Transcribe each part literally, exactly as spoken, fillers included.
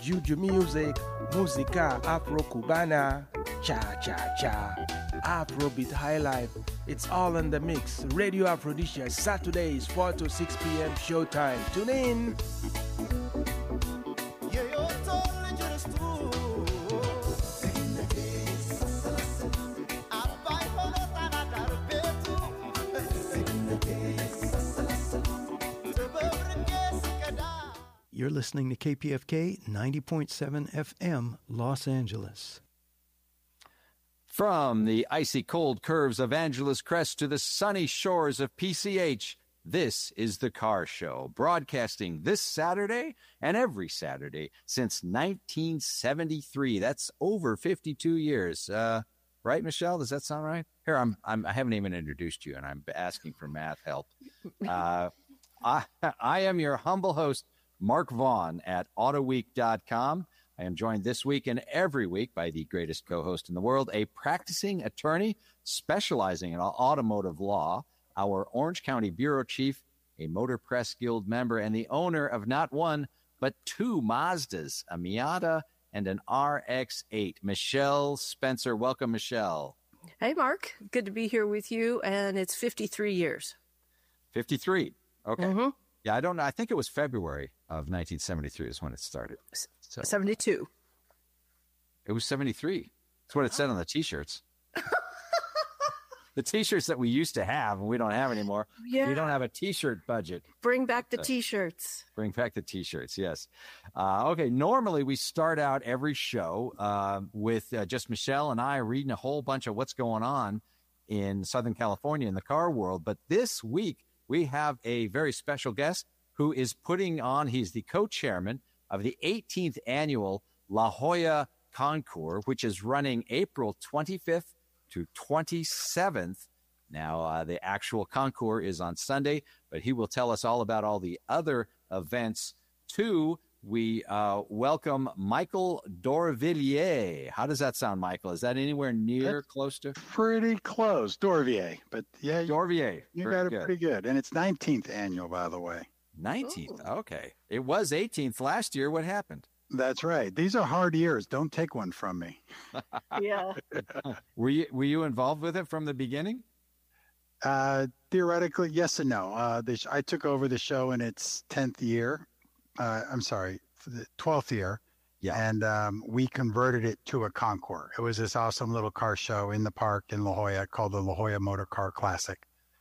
juju music, musica afro-cubana, cha-cha-cha, Afrobeat highlife. It's all in the mix. Radio Aphrodisia, Saturdays, four to six p.m. showtime. Tune in. You're listening to K P F K ninety point seven F M, Los Angeles. From the icy cold curves of Angeles Crest to the sunny shores of P C H, this is The Car Show, broadcasting this Saturday and every Saturday since nineteen seventy-three. That's over fifty-two years. Uh, right, Michelle? Does that sound right? Here, I'm, I'm, I haven't even introduced you, and I'm asking for math help. Uh, I, I am your humble host, Mark Vaughn at Autoweek dot com. I am joined this week and every week by the greatest co-host in the world, a practicing attorney specializing in automotive law, our Orange County Bureau Chief, a Motor Press Guild member, and the owner of not one, but two Mazdas, a Miata and an R X eight. Michelle Spencer. Welcome, Michelle. Hey, Mark. Good to be here with you, and it's fifty-three years. fifty-three. Okay. Mm-hmm. Yeah, I don't know. I think it was February of nineteen seventy-three is when it started. So, seventy-two. It was seventy-three. That's what it said on the T-shirts. The T-shirts that we used to have and we don't have anymore. Yeah. We don't have a T-shirt budget. Bring back the T-shirts. Bring back the T-shirts, yes. Uh, okay, normally we start out every show uh, with uh, just Michelle and I reading a whole bunch of what's going on in Southern California in the car world. But this week we have a very special guest who is putting on, he's the co-chairman of the eighteenth annual La Jolla Concours, which is running April twenty-fifth to twenty-seventh. Now, uh, the actual concours is on Sunday, but he will tell us all about all the other events. Two, we uh, welcome Michael Dorvillier. How does that sound, Michael? Is that anywhere near, That's close to? Pretty close, Dorvier. But yeah, Dorvier. you Very got it good. pretty good. And it's nineteenth annual, by the way. nineteenth. Okay. It was eighteenth last year. What happened? That's right. These are hard years. Don't take one from me. Yeah. Were you were you involved with it from the beginning? Uh, theoretically, yes and no. Uh, the sh- I took over the show in its tenth year. Uh, I'm sorry, for the twelfth year. Yeah. And um, we converted it to a concours. It was this awesome little car show in the park in La Jolla called the La Jolla Motor Car Classic.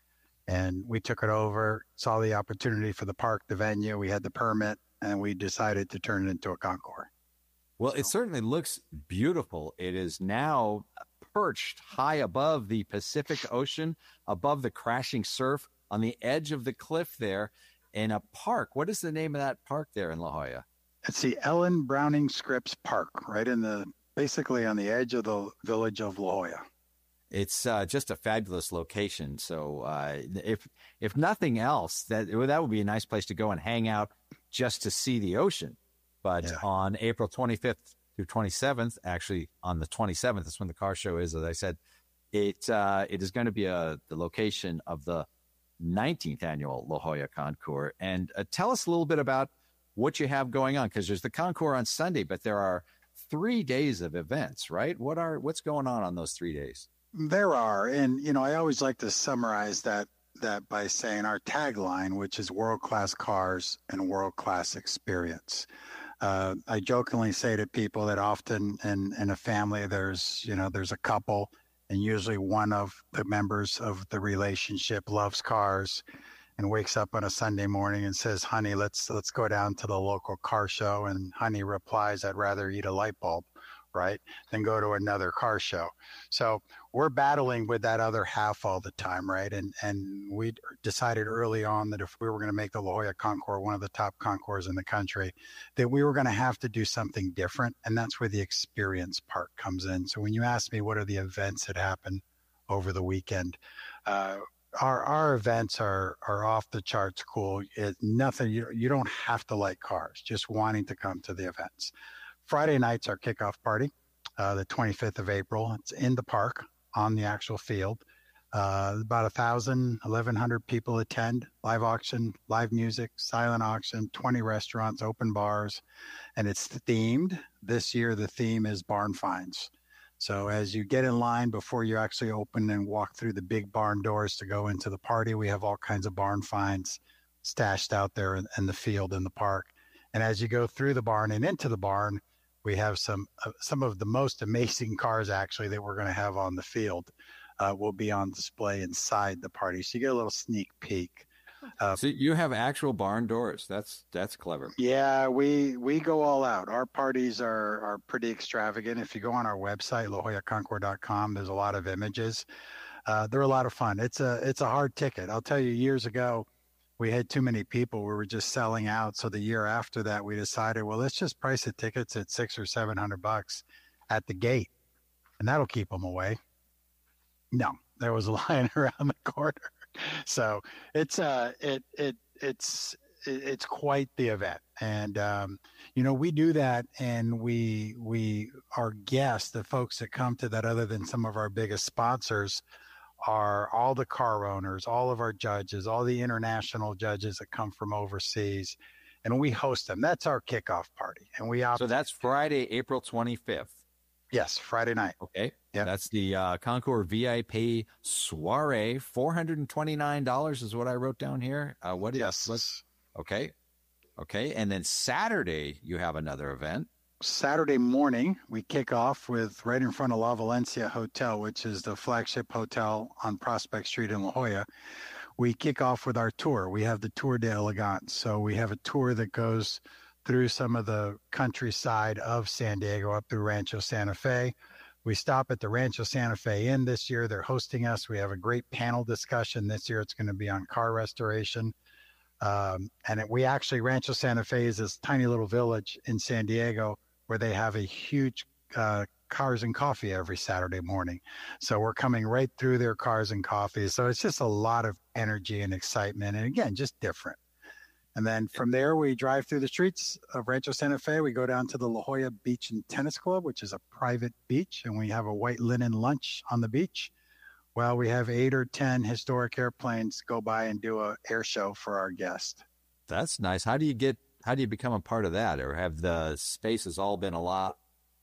And we took it over, saw the opportunity for the park, the venue. We had the permit, and we decided to turn it into a concours. Well, it certainly looks beautiful. It is now perched high above the Pacific Ocean, above the crashing surf, on the edge of the cliff there in a park. What is the name of that park there in La Jolla? It's the Ellen Browning Scripps Park, right in the, basically on the edge of the village of La Jolla. It's uh, just a fabulous location. So uh, if if nothing else, that that would be a nice place to go and hang out just to see the ocean. But Yeah. on April twenty-fifth through twenty-seventh, actually on the twenty-seventh, that's when the car show is, as I said, it uh, it is going to be a, the location of the nineteenth annual La Jolla Concours. And uh, tell us a little bit about what you have going on, because there's the concours on Sunday, but there are three days of events, right? What are what's going on on those three days? There are, and you know, I always like to summarize that that by saying our tagline, which is world-class cars and world-class experience. Uh, I jokingly say to people that often in, in a family, there's, you know, there's a couple, and usually one of the members of the relationship loves cars and wakes up on a Sunday morning and says, honey, let's let's go down to the local car show. And honey replies, I'd rather eat a light bulb, right, than go to another car show. So we're battling with that other half all the time, right? And and we decided early on that if we were going to make the La Jolla Concours one of the top concours in the country, that we were going to have to do something different. And that's where the experience part comes in. So when you ask me what are the events that happen over the weekend, uh, our our events are are off the charts cool. It, nothing, you, you don't have to like cars, just wanting to come to the events. Friday night's our kickoff party, uh, the twenty-fifth of April. It's in the park on the actual field. Uh, about a thousand, eleven hundred people attend. Live auction, live music, silent auction, twenty restaurants, open bars, and it's themed. This year, the theme is barn finds. So as you get in line before you actually open and walk through the big barn doors to go into the party, we have all kinds of barn finds stashed out there in, in the field in the park. And as you go through the barn and into the barn, we have some uh, some of the most amazing cars actually that we're going to have on the field. Uh, will be on display inside the party, so you get a little sneak peek. Uh, so you have actual barn doors. That's that's clever. Yeah, we we go all out. Our parties are are pretty extravagant. If you go on our website, la jolla concours dot com, there's a lot of images. Uh, they're a lot of fun. It's a it's a hard ticket. I'll tell you, years ago, we had too many people. We were just selling out. So the year after that, we decided, well, let's just price the tickets at six or seven hundred bucks at the gate, and that'll keep them away. No, there was a line around the corner. So it's uh it it it's it's quite the event. And um you know, we do that, and we we our guests, the folks that come to that, other than some of our biggest sponsors, are all the car owners, all of our judges, all the international judges that come from overseas, and we host them. That's our kickoff party. And we opt- So that's Friday, April twenty-fifth. Yes, Friday night. Okay. Yeah. That's the uh, Concours V I P soiree. four hundred twenty-nine dollars is what I wrote down here. Uh, what is, Yes. What's, okay. Okay. And then Saturday, you have another event. Saturday morning, we kick off with right in front of La Valencia Hotel, which is the flagship hotel on Prospect Street in La Jolla. We kick off with our tour. We have the Tour de Elegance. So we have a tour that goes through some of the countryside of San Diego up through Rancho Santa Fe. We stop at the Rancho Santa Fe Inn this year. They're hosting us. We have a great panel discussion this year. It's going to be on car restoration. Um, and it, we actually, Rancho Santa Fe is this tiny little village in San Diego where they have a huge uh, cars and coffee every Saturday morning. So we're coming right through their cars and coffee. So it's just a lot of energy and excitement. And again, just different. And then from there, we drive through the streets of Rancho Santa Fe. We go down to the La Jolla Beach and Tennis Club, which is a private beach, and we have a white linen lunch on the beach. Well, we have eight or ten historic airplanes go by and do a air show for our guests. That's nice. How do you get, how do you become a part of that? Or have the spaces all been a lot?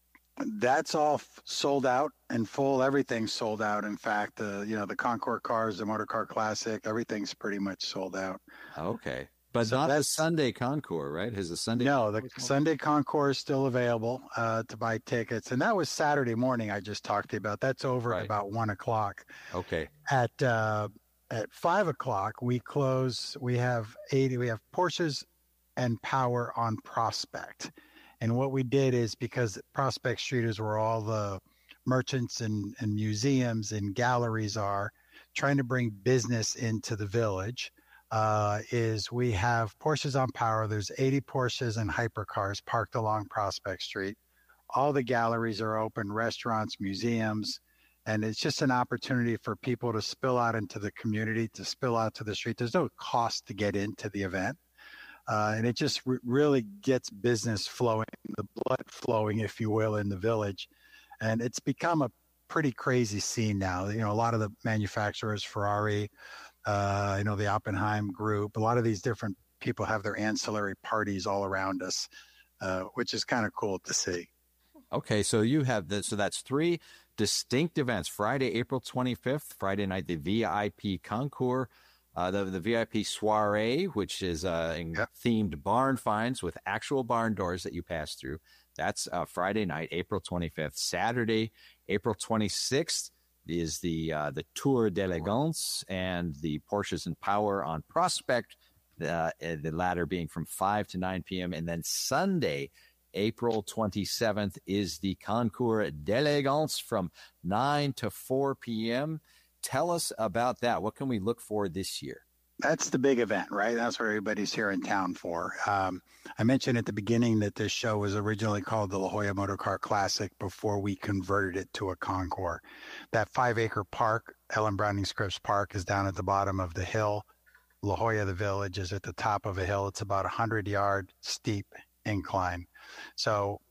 That's all f- sold out and full. Everything's sold out. In fact, the, you know, the Concours cars, the Motor Car Classic, everything's pretty much sold out. Okay. But So not the that's- Sunday Concours, right? Has the Sunday? No, the Concours- Sunday Concours is still available uh, to buy tickets. And that was Saturday morning I just talked to you about. That's over Right. at about one o'clock. Okay. At uh, at five o'clock, we close. We have eighty. We have Porsches and Power on Prospect. And what we did is, because Prospect Street is where all the merchants and, and museums and galleries are, trying to bring business into the village, uh, is we have Porsches on Power. There's eighty Porsches and hypercars parked along Prospect Street. All the galleries are open, restaurants, museums, and it's just an opportunity for people to spill out into the community, to spill out to the street. There's no cost to get into the event. Uh, and it just re- really gets business flowing, the blood flowing, if you will, in the village. And it's become a pretty crazy scene now. You know, a lot of the manufacturers, Ferrari, uh, you know, the Oppenheim Group, a lot of these different people have their ancillary parties all around us, uh, which is kind of cool to see. Okay. So you have the, so that's three distinct events. Friday, April twenty-fifth, Friday night, the V I P Concours. Uh, the, the V I P soiree, which is uh, in Yep. themed barn finds with actual barn doors that you pass through. That's uh, Friday night, April twenty-fifth. Saturday, April twenty-sixth is the uh, the Tour d'Elegance and the Porsches and Power on Prospect, uh, the latter being from five to nine p.m. And then Sunday, April twenty-seventh, is the Concours d'Elegance from nine to four p.m. Tell us about that. What can we look for this year? That's the big event, right? That's what everybody's here in town for. Um, I mentioned at the beginning that this show was originally called the La Jolla Motor Car Classic before we converted it to a Concours. That five-acre park, Ellen Browning Scripps Park, is down at the bottom of the hill. La Jolla, the village, is at the top of a hill. It's about a hundred-yard steep incline. So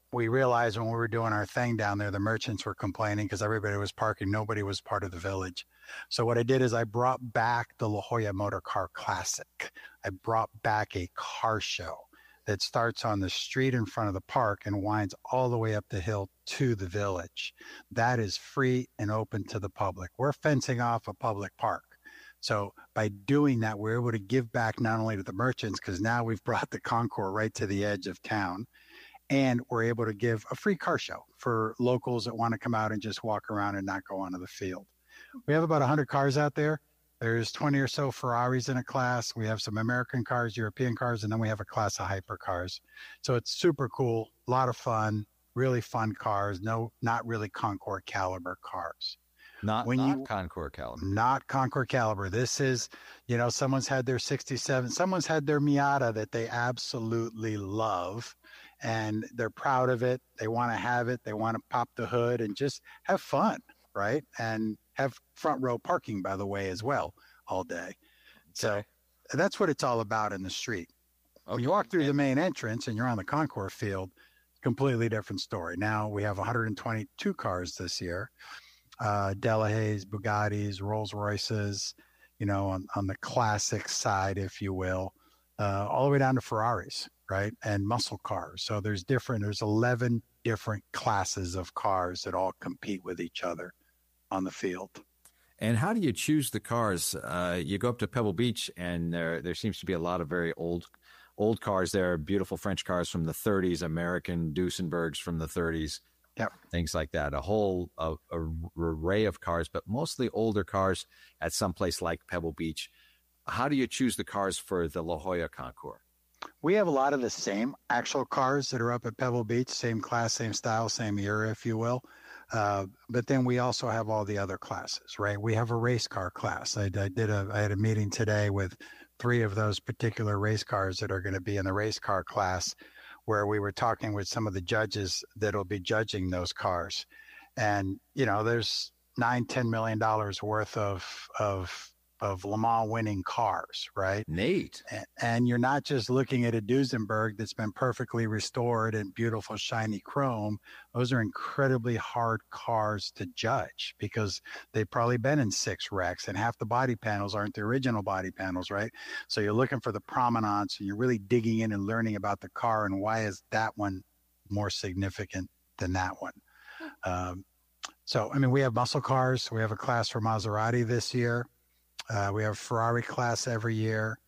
we realized when we were doing our thing down there, the merchants were complaining because everybody was parking. Nobody was part of the village. So what I did is I brought back the La Jolla Motor Car Classic. I brought back a car show that starts on the street in front of the park and winds all the way up the hill to the village. That is free and open to the public. We're fencing off a public park. So by doing that, we're able to give back not only to the merchants, because now we've brought the concours right to the edge of town, and we're able to give a free car show for locals that want to come out and just walk around and not go onto the field. We have about one hundred cars out there. There's twenty or so Ferraris in a class. We have some American cars, European cars, and then we have a class of hypercars. So it's super cool, a lot of fun, really fun cars. No, not really Concours caliber cars. Not, when not you, Concours caliber. Not Concours caliber. This is, you know, someone's had their sixty-seven, someone's had their Miata that they absolutely love, and they're proud of it. They want to have it. They want to pop the hood and just have fun, right? And have front row parking, by the way, as well, all day. So that's what it's all about in the street. Okay. When you walk through the main entrance and you're on the concours field, completely different story. Now we have one hundred twenty-two cars this year, uh, Delahaye's, Bugattis, Rolls Royces, you know, on, on the classic side, if you will, uh, all the way down to Ferraris, right? And muscle cars. So there's different, there's eleven different classes of cars that all compete with each other on the field. And how do you choose the cars? Uh, you go up to Pebble Beach, and there there seems to be a lot of very old old cars there, beautiful French cars from the thirties, American Duesenbergs from the thirties, yep. Things like that. A whole a, a array of cars, but mostly older cars at some place like Pebble Beach. How do you choose the cars for the La Jolla Concours? We have a lot of the same actual cars that are up at Pebble Beach, same class, same style, same era, if you will. Uh, but then we also have all the other classes, right? We have a race car class. I, I did a, I had a meeting today with three of those particular race cars that are going to be in the race car class, where we were talking with some of the judges that'll be judging those cars. And, you know, there's nine, ten million dollars worth of, of, of Le Mans winning cars, right? Neat. And, and you're not just looking at a Duesenberg that's been perfectly restored and beautiful, shiny chrome. Those are incredibly hard cars to judge because they've probably been in six wrecks, and half the body panels aren't the original body panels, right? So you're looking for the provenance, and you're really digging in and learning about the car and why is that one more significant than that one. Um, so, I mean, we have muscle cars. We have a class for Maserati this year. Uh, we have Ferrari class every year.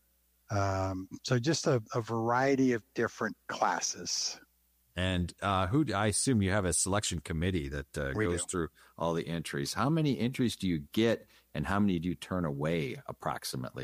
Um, so just a, a variety of different classes. And uh, who I assume you have a selection committee that uh, goes do. through all the entries. How many entries do you get, and how many do you turn away approximately?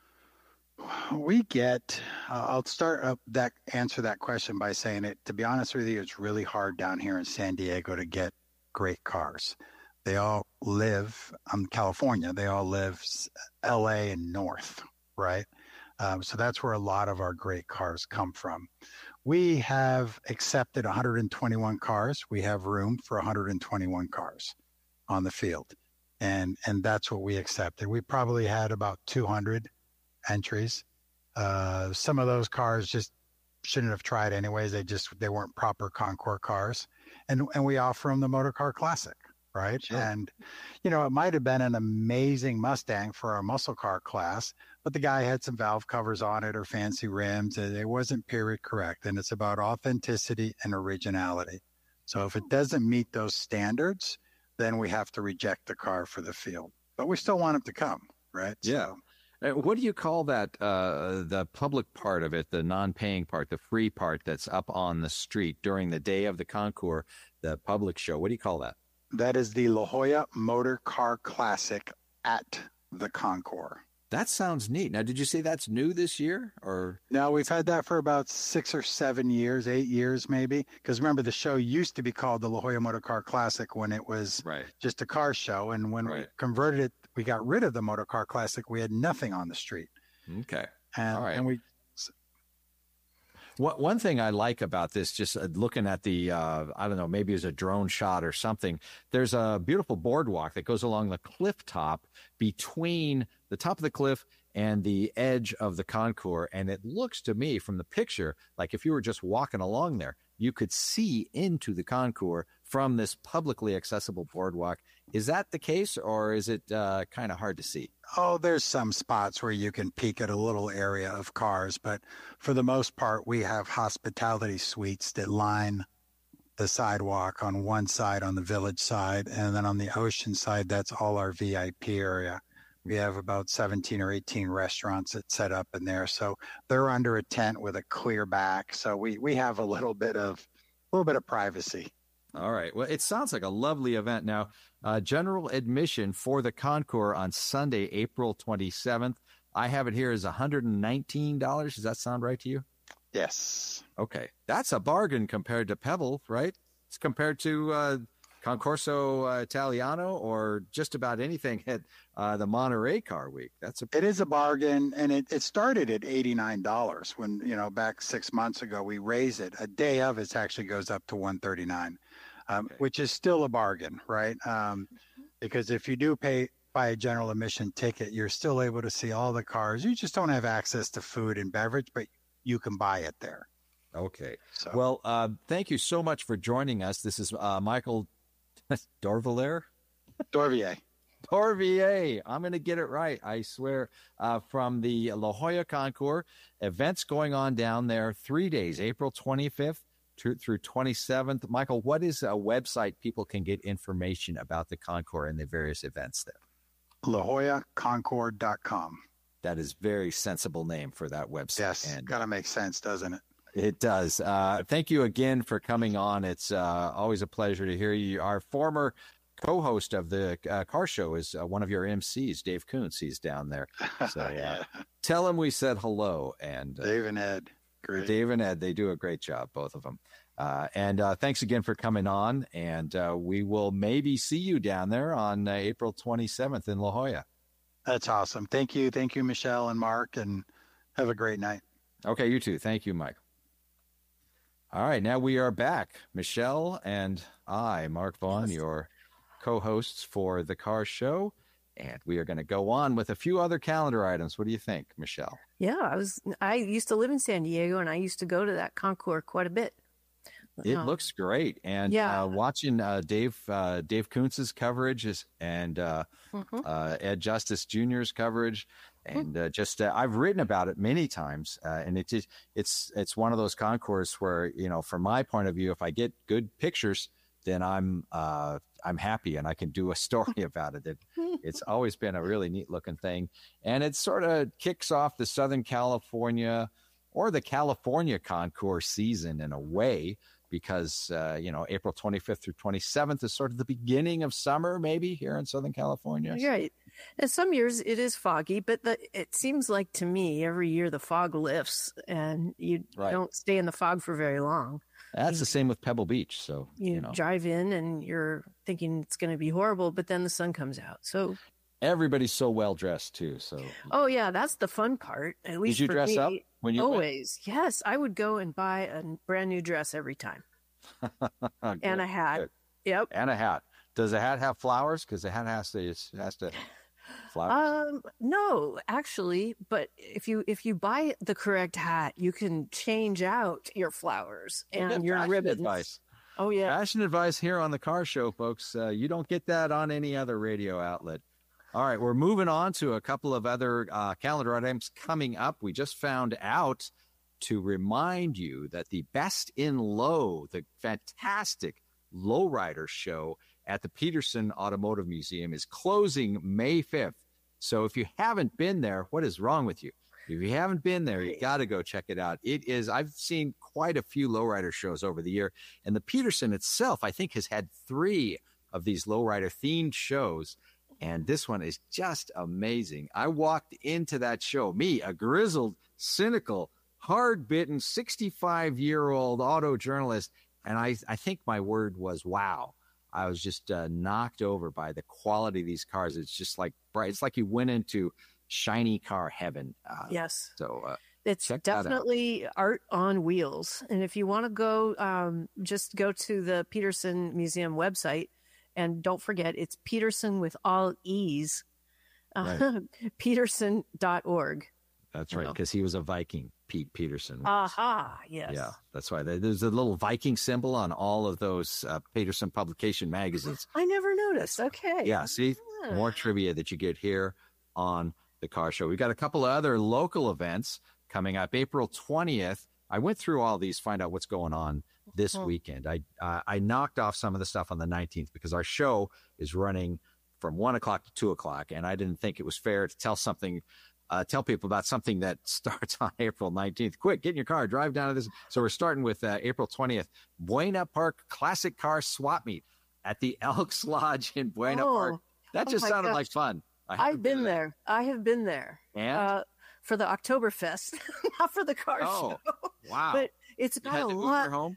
We get, uh, I'll start up that answer that question by saying it, to be honest with you, it's really hard down here in San Diego to get great cars. They all live, um, California, they all live L A and north, right? Um, so that's where a lot of our great cars come from. We have accepted one hundred twenty-one cars. We have room for one hundred twenty-one cars on the field. And, and that's what we accepted. We probably had about two hundred entries. Uh, some of those cars just shouldn't have tried anyways. They just, they weren't proper Concours cars. And, and we offer them the Motor Car Classic. Right. Sure. And, you know, it might have been an amazing Mustang for our muscle car class, but the guy had some valve covers on it or fancy rims. And it wasn't period correct. And it's about authenticity and originality. So if it doesn't meet those standards, then we have to reject the car for the field. But we still want them to come. Right. Yeah. So, what do you call that, uh, the public part of it, the non-paying part, the free part that's up on the street during the day of the concours, the public show? What do you call that? That is the La Jolla Motor Car Classic at the Concours. That sounds neat. Now, did you say that's new this year? Or no, we've had that for about six or seven years, eight years maybe. Because remember, the show used to be called the La Jolla Motor Car Classic when it was right. just a car show. And when right. we converted it, we got rid of the Motor Car Classic. We had nothing on the street. Okay. And, All right. and we... What, one thing I like about this, just looking at the, uh, I don't know, maybe it's a drone shot or something, there's a beautiful boardwalk that goes along the cliff top between the top of the cliff and the edge of the concours. And it looks to me from the picture like if you were just walking along there, you could see into the concours from this publicly accessible boardwalk. Is that the case, or is it uh, kind of hard to see? Oh, there's some spots where you can peek at a little area of cars, but for the most part, we have hospitality suites that line the sidewalk on one side, on the village side, and then on the ocean side, that's all our V I P area. We have about seventeen or eighteen restaurants that set up in there, so they're under a tent with a clear back. So we we have a little bit of a little bit of privacy. All right. Well, it sounds like a lovely event. Now, uh, general admission for the concours on Sunday, April twenty-seventh. I have it here as one hundred nineteen dollars. Does that sound right to you? Yes. Okay. That's a bargain compared to Pebble, right? It's compared to uh, Concorso uh, Italiano or just about anything at uh, the Monterey Car Week. That's a It is a bargain, and it, it started at eighty-nine dollars when, you know, back six months ago, we raised it. A day of it actually goes up to one hundred thirty-nine dollars, um, Okay. which is still a bargain, right? Um, because if you do pay buy a general admission ticket, you're still able to see all the cars. You just don't have access to food and beverage, but you can buy it there. Okay. So Well, uh, thank you so much for joining us. This is uh, Michael Dorvalier. Dorvier. Dorvier. I'm going to get it right, I swear, uh, from the La Jolla Concours. Events going on down there three days, April twenty-fifth to, through twenty-seventh. Michael, what is a website people can get information about the Concours and the various events there? La Jolla Concord dot com. That is very sensible name for that website. Yes, And got to make sense, doesn't it? it does. Uh, thank you again for coming on. It's uh, always a pleasure to hear you. Our former co-host of the uh, car show is uh, one of your M Cs, Dave Koontz. He's down there. So uh, Yeah. tell him we said hello. And uh, Dave and Ed. Great. Dave and Ed, they do a great job, both of them. Uh, and uh, thanks again for coming on. And uh, we will maybe see you down there on uh, April twenty-seventh in La Jolla. That's awesome. Thank you. Thank you, Michelle and Mark, and have a great night. Okay, you too. Thank you, Mike. All right, now we are back. Michelle and I, Mark Vaughn, your co-hosts for the Car Show, and we are going to go on with a few other calendar items. What do you think, Michelle? Yeah, I was. I used to live in San Diego, and I used to go to that concours quite a bit. It Um, looks great, and yeah. uh, watching uh, Dave uh, Dave Koontz's coverage is, and uh, mhm. uh, Ed Justice Junior's coverage, and uh, just uh, I've written about it many times, uh, and it's just, it's it's one of those concours where, you know, from my point of view, if I get good pictures, then I'm uh, I'm happy and I can do a story about it. it. It's always been a really neat looking thing, and it sort of kicks off the Southern California or the California concours season in a way. Because, uh, you know, April twenty-fifth through twenty-seventh is sort of the beginning of summer, maybe, here in Southern California. You're right. And some years it is foggy, but the, it seems like to me every year the fog lifts and you Right. don't stay in the fog for very long. That's the same with Pebble Beach. So, You, you know, drive in and you're thinking it's going to be horrible, but then the sun comes out. So, everybody's so well dressed, too. So, oh, yeah, that's the fun part. At least did you for dress me. up when you went? Always. Yes. I would go and buy a brand new dress every time Good, and a hat. good. Yep. And a hat. Does a hat have flowers? Because the hat has to, it has to flowers. Um, no, actually, but if you if you buy the correct hat, you can change out your flowers Well, and good your fashion ribbons. advice. Oh yeah. Fashion advice here on the Car Show, folks. Uh, you don't get that on any other radio outlet. All right, we're moving on to a couple of other uh, calendar items coming up. We just found out to remind you that the Best in Low, the fantastic lowrider show at the Peterson Automotive Museum, is closing May fifth. So if you haven't been there, what is wrong with you? If you haven't been there, you got to go check it out. It is, I've seen quite a few lowrider shows over the year, and the Peterson itself, I think, has had three of these lowrider themed shows. And this one is just amazing. I walked into that show, me, a grizzled, cynical, hard-bitten, sixty-five-year-old auto journalist, and I, I think my word was wow. I was just uh, knocked over by the quality of these cars. It's just like bright. It's like you went into shiny car heaven. Uh, Yes. So uh, It's check that out. definitely art on wheels. And if you want to go, um, just go to the Peterson Museum website. And don't forget, it's Peterson with all E's, uh, peterson dot org. That's You right, know. because he was a Viking, Pete Peterson. Aha, yes. Yeah, that's why there's a little Viking symbol on all of those uh, Peterson publication magazines. I never noticed. Okay. Yeah, see, Ah. more trivia that you get here on the Car Show. We've got a couple of other local events coming up. April twentieth. I went through all these, find out what's going on this Mhm. weekend. I uh, I knocked off some of the stuff on the nineteenth because our show is running from one o'clock to two o'clock, and I didn't think it was fair to tell something. Uh, tell people about something that starts on April nineteenth. Quick, get in your car, drive down to this. So we're starting with uh, April twentieth, Buena Park Classic Car Swap Meet at the Elks Lodge in Buena Oh, Park. That oh just my sounded gosh. like fun. I haven't I've been to that. there. I have been there. And? Uh, for the Oktoberfest, not for the car Oh, show. wow. But it's You got had a to Uber lot. home?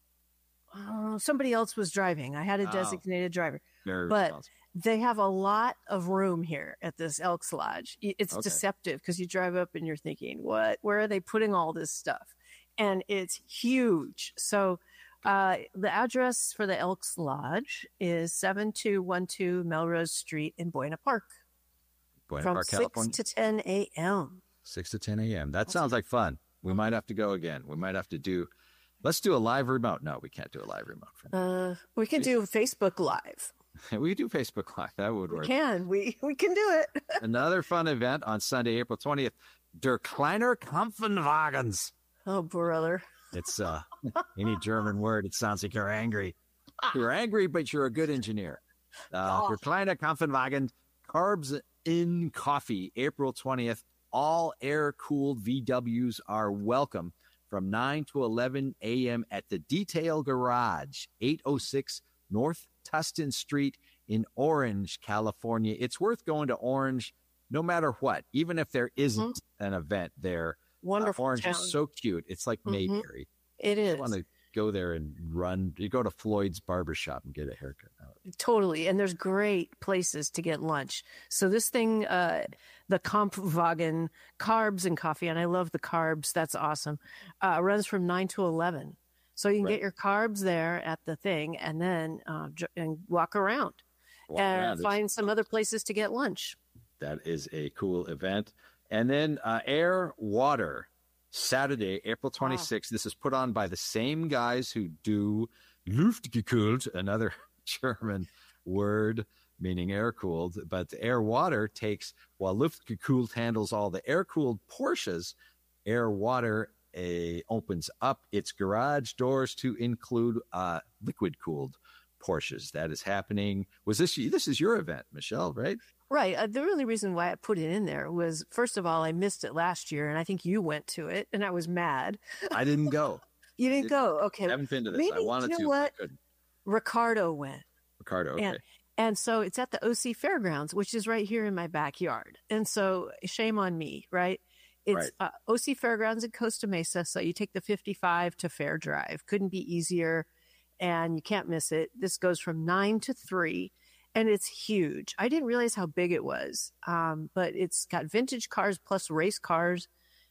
Uh, somebody else was driving. I had a Oh. designated driver. Very But responsible. they have a lot of room here at this Elks Lodge. Y- It's Okay. deceptive because you drive up and you're thinking, what? Where are they putting all this stuff? And it's huge. So uh, the address for the Elks Lodge is seven two one two Melrose Street in Buena Park Buena from Park, six California. to ten a.m. six to ten a.m. That sounds like fun. We might have to go again. We might have to do, let's do a live remote. No, we can't do a live remote. From Uh, we can do Facebook Live. we do Facebook Live. That would We work. can. We we can do it. Another fun event on Sunday, April twentieth, Der Kleiner Kampfenwagens. Oh, brother. It's uh, any German word. It sounds like you're angry. You're angry, but you're a good engineer. Uh, Der Kleiner Kampfenwagen, carbs in coffee, April twentieth. All air-cooled V Ws are welcome from nine to eleven a.m. at the Detail Garage, eight oh six North Tustin Street in Orange, California. It's worth going to Orange no matter what, even if there isn't an event there. Wonderful Uh, Orange town. is so cute. It's like Mhm. Mayberry. It I is. want to go there and run. You go to Floyd's barbershop and get a haircut. Totally. And there's great places to get lunch. So this thing, uh, the Kampfwagen carbs and coffee, and I love the carbs. That's awesome. Uh, runs from nine to eleven. So you can Right. get your carbs there at the thing and then uh, j- and walk around Walk and around. It's- find some other places to get lunch. That is a cool event. And then uh, Air Water, Saturday, April twenty-sixth. This is put on by the same guys who do Luftgekühlt, another German word meaning air-cooled. But Air Water takes, while Luftgekühlt handles all the air-cooled Porsches, Air Water uh, opens up its garage doors to include uh, liquid-cooled Porsches. That is happening. Was this, this is your event, Michelle, right? Right. Uh, the really reason why I put it in there was, first of all, I missed it last year, and I think you went to it, and I was mad. I didn't go. You didn't It- go. Okay. I haven't been to this. Maybe, I wanted you know to, what? but I couldn't. Ricardo went. Ricardo, okay. And, and so it's at the O C Fairgrounds, which is right here in my backyard. And so shame on me, right? It's Right. uh, O C Fairgrounds in Costa Mesa. So you take the fifty-five to Fair Drive. Couldn't be easier. And you can't miss it. This goes from nine to three. And it's huge. I didn't realize how big it was. Um, but it's got vintage cars plus race cars,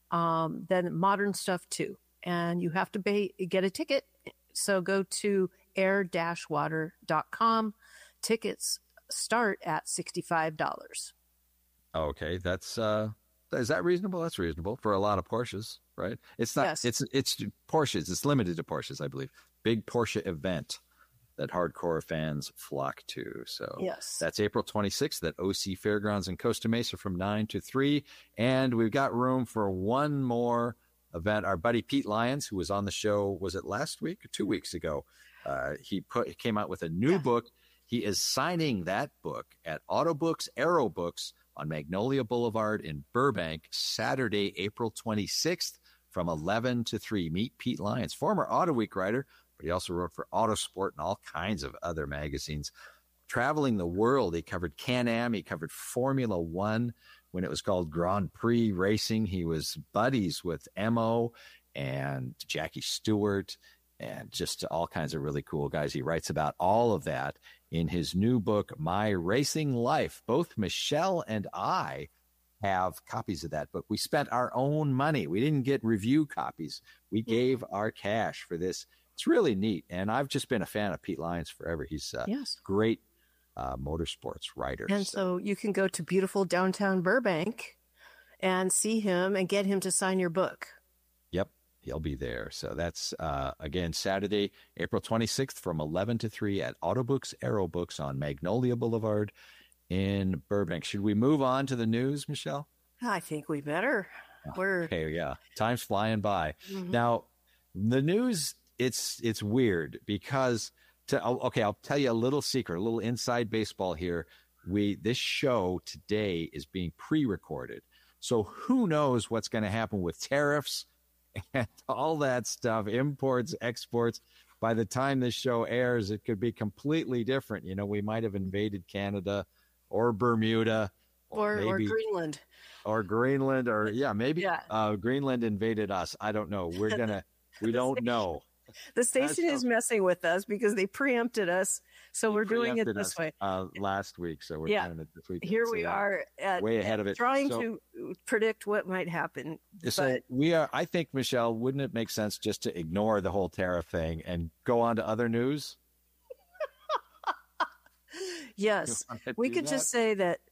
um, then modern stuff too. And you have to pay, get a ticket. So go to air dash water dot com. Tickets start at sixty-five dollars. Okay, that's uh is that reasonable? That's reasonable for a lot of Porsches, right? It's not Yes. it's it's Porsches. It's limited to Porsches, I believe. Big Porsche event that hardcore fans flock to. So Yes. that's April twenty-sixth at O C Fairgrounds in Costa Mesa from nine to three. And we've got room for one more event. Our buddy Pete Lyons, who was on the show, was it last week or two weeks ago? Uh, he put he came out with a new Yeah. book. He is signing that book at Autobooks, Aero Books on Magnolia Boulevard in Burbank, Saturday, April twenty-sixth from eleven to three. Meet Pete Lyons, former Auto Week writer, but he also wrote for Autosport and all kinds of other magazines. Traveling the world, he covered Can-Am, he covered Formula One when it was called Grand Prix Racing. He was buddies with Emo and Jackie Stewart and just all kinds of really cool guys. He writes about all of that in his new book, My Racing Life. Both Michelle and I have copies of that book. We spent our own money. We didn't get review copies. We gave our cash for this. It's really neat. And I've just been a fan of Pete Lyons forever. He's a Yes. great uh, motorsports writer. And so you can go to beautiful downtown Burbank and see him and get him to sign your book. Yep, he'll be there. So that's, uh, again, Saturday, April twenty-sixth from eleven to three at Autobooks Aero Books on Magnolia Boulevard in Burbank. Should we move on to the news, Michelle? I think we better. We're Okay, yeah. Time's flying by. Mhm. Now, the news, it's it's weird because, to okay, I'll tell you a little secret, a little inside baseball here. We This show today is being pre-recorded. So who knows what's going to happen with tariffs and all that stuff, imports, exports. By the time this show airs, it could be completely different. You know, we might have invaded Canada or Bermuda or or maybe, Greenland. or Greenland or, yeah, maybe Yeah. Uh, Greenland invaded us. I don't know. We're going to, we don't know. The station That's is messing with us because they preempted us. So They we're doing it preempted this us, way. Uh, last week, so we're Yeah. doing it this week. Here So we we're are at, way ahead of it. trying So- to predict what might happen. So But we are, I think, Michelle, wouldn't it make sense just to ignore the whole tariff thing and go on to other news? yes, You wanna we do could that? just say that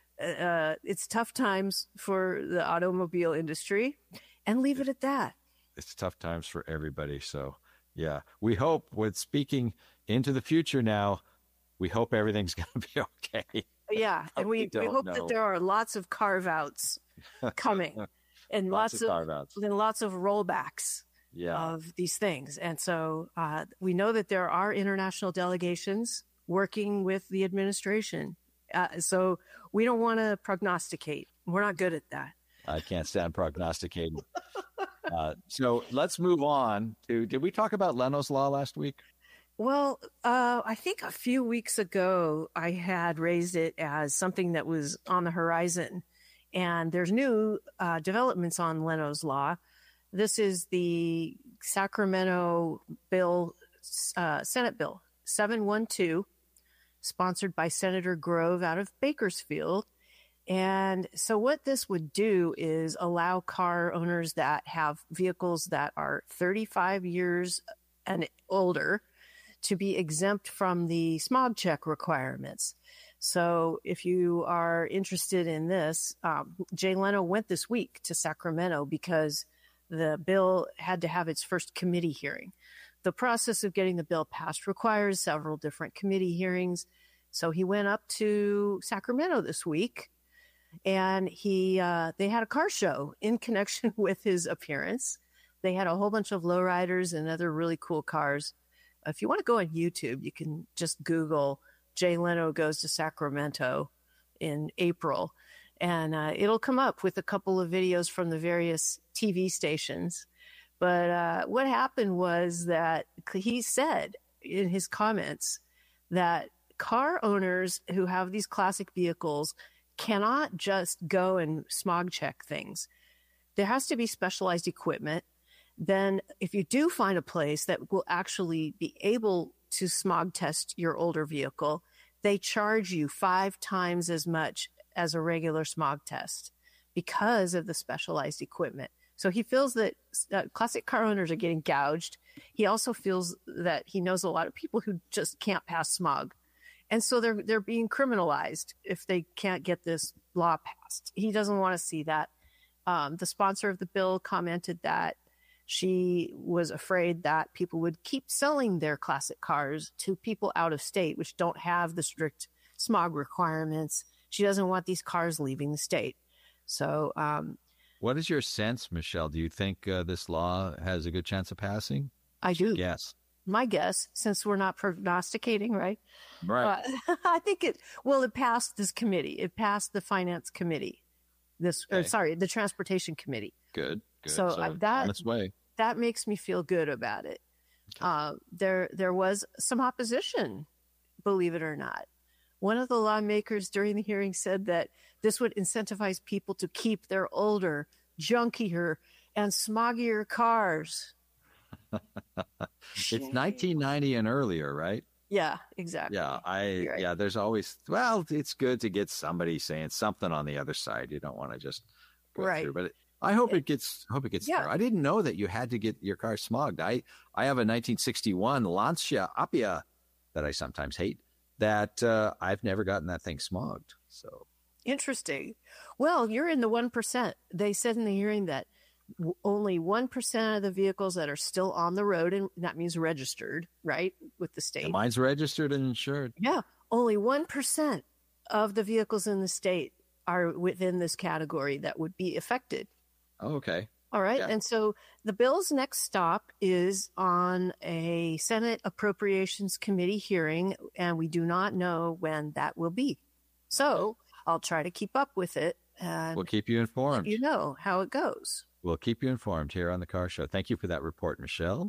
uh, it's tough times for the automobile industry and leave it at that. It's tough times for everybody. So, yeah, we hope with speaking into the future now, we hope everything's going to be okay. Yeah, and We we, we don't hope know. that there are lots of carve outs coming and Lots lots, of of, carve-outs. and lots of rollbacks Yeah. of these things. And so uh, we know that there are international delegations working with the administration. Uh, so we don't want to prognosticate. We're not good at that. I can't stand prognosticating. uh, so let's move on to, did we talk about Leno's Law last week? Well, uh, I think a few weeks ago, I had raised it as something that was on the horizon. And there's new uh, developments on Leno's Law. This is the Sacramento bill, uh, Senate Bill seven one two, sponsored by Senator Grove out of Bakersfield. And so what this would do is allow car owners that have vehicles that are thirty-five years and older to be exempt from the smog check requirements. So if you are interested in this, um, Jay Leno went this week to Sacramento because the bill had to have its first committee hearing. The process of getting the bill passed requires several different committee hearings. So he went up to Sacramento this week, and he uh, they had a car show in connection with his appearance. They had a whole bunch of lowriders and other really cool cars. If you want to go on YouTube, you can just Google Jay Leno goes to Sacramento in April, and uh, it'll come up with a couple of videos from the various T V stations. But uh, what happened was that he said in his comments that car owners who have these classic vehicles cannot just go and smog check things. There has to be specialized equipment. Then if you do find a place that will actually be able to smog test your older vehicle, they charge you five times as much as a regular smog test because of the specialized equipment. So he feels that uh, classic car owners are getting gouged. He also feels that he knows a lot of people who just can't pass smog. And so they're they're being criminalized if they can't get this law passed. He doesn't want to see that. Um, the sponsor of the bill commented that she was afraid that people would keep selling their classic cars to people out of state, which don't have the strict smog requirements. She doesn't want these cars leaving the state. So, um, What is your sense, Michelle? Do you think uh, this law has a good chance of passing? I do. Yes. My guess, since we're not prognosticating, right? Right. Uh, I think it, well, it passed this committee. It passed the finance committee. This, Okay. or sorry, the transportation committee. Good. Good. So, uh, it's that- on its way. That makes me feel good about it. Uh, there, there was some opposition, believe it or not. One of the lawmakers during the hearing said that this would incentivize people to keep their older, junkier, and smoggier cars. It's nineteen ninety and earlier, right? Yeah, exactly. Yeah, I You're right. yeah. There's always well, it's good to get somebody saying something on the other side. You don't want to just go Right. through, but it, I hope it gets. Hope it gets. Yeah. through. I didn't know that you had to get your car smogged. I I have a nineteen sixty-one Lancia Appia that I sometimes hate. That uh, I've never gotten that thing smogged. So Interesting. Well, you're in the one percent. They said in the hearing that w- only one percent of the vehicles that are still on the road, and that means registered, right, with the state. Yeah, mine's registered and insured. Yeah, only one percent of the vehicles in the state are within this category that would be affected. Oh, okay. All right. Yeah. And so the bill's next stop is on a Senate Appropriations Committee hearing, and we do not know when that will be. So I'll try to keep up with it. And We'll keep you informed. you know how it goes. We'll keep you informed here on the Car Show. Thank you for that report, Michelle.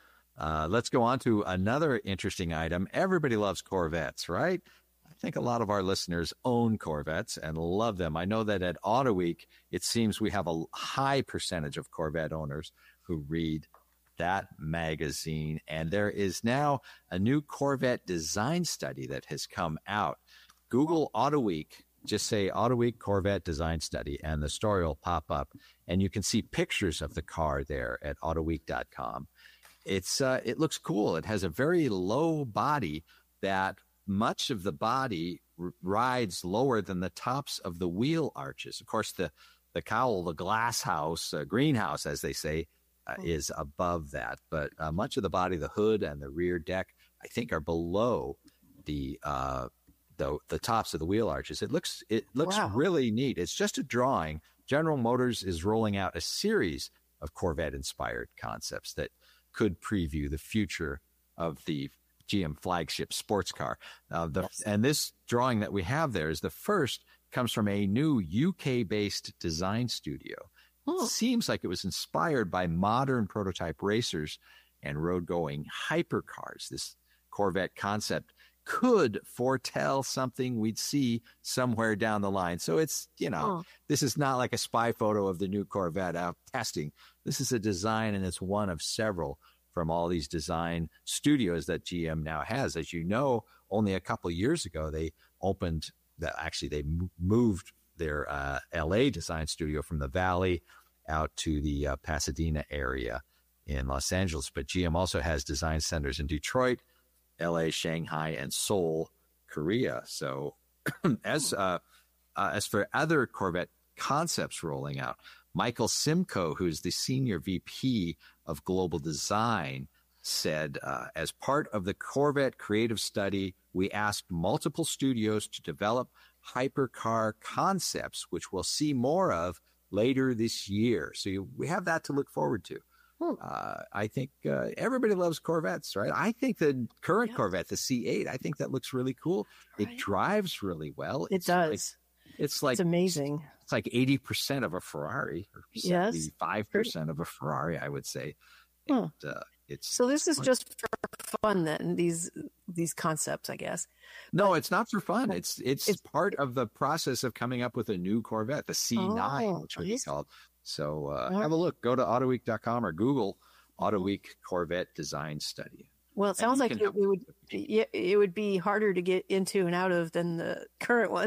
Uh, let's go on to another interesting item. Everybody loves Corvettes, right? I think a lot of our listeners own Corvettes and love them. I know that at Auto Week, it seems we have a high percentage of Corvette owners who read that magazine. And there is now a new Corvette design study that has come out. Google Auto Week, just say Auto Week Corvette design study, and the story will pop up. And you can see pictures of the car there at auto week dot com. It's uh, it looks cool. It has a very low body that much of the body r- rides lower than the tops of the wheel arches. Of course, the, the cowl, the glass house, uh, greenhouse, as they say, uh, is above that. But uh, much of the body, the hood and the rear deck, I think are below the uh, the the tops of the wheel arches. It looks it looks Wow. really neat. It's just a drawing. General Motors is rolling out a series of Corvette-inspired concepts that could preview the future of the G M flagship sports car. Uh, the, Yes. And this drawing that we have there is the first, comes from a new U K-based design studio. Oh. It seems like it was inspired by modern prototype racers and road-going hypercars. This Corvette concept could foretell something we'd see somewhere down the line. So it's, you know, Oh. this is not like a spy photo of the new Corvette out testing. This is a design, and it's one of several from all these design studios that G M now has. As you know, only a couple of years ago, they opened, the, actually, they m- moved their uh, L A design studio from the Valley out to the uh, Pasadena area in Los Angeles. But G M also has design centers in Detroit, L A, Shanghai, and Seoul, Korea. So as uh, uh, as for other Corvette concepts rolling out, Michael Simcoe, who's the senior V P of global design, said, uh, as part of the Corvette creative study, we asked multiple studios to develop hypercar concepts, which we'll see more of later this year. So you, we have that to look forward to. Hmm. Uh, I think uh, everybody loves Corvettes, right? I think the current Yeah. Corvette, the C eight, I think that looks really cool. It Right. drives really well. It It's like- does. it's like It's amazing. it's like eighty percent of a Ferrari, or Yes. seventy-five percent of a Ferrari, I would say. Huh. And, uh, it's So this is fun. just for fun then, these these concepts, I guess. no, it's not for fun. It's, it's It's- part of the process of coming up with a new Corvette, the C nine, Oh, which would be nice. called. So uh, All have a look. Go to auto week dot com or Google Auto Week Corvette Design Study. Well, it And sounds you like can it, help it would be, it would be harder to get into and out of than the current one.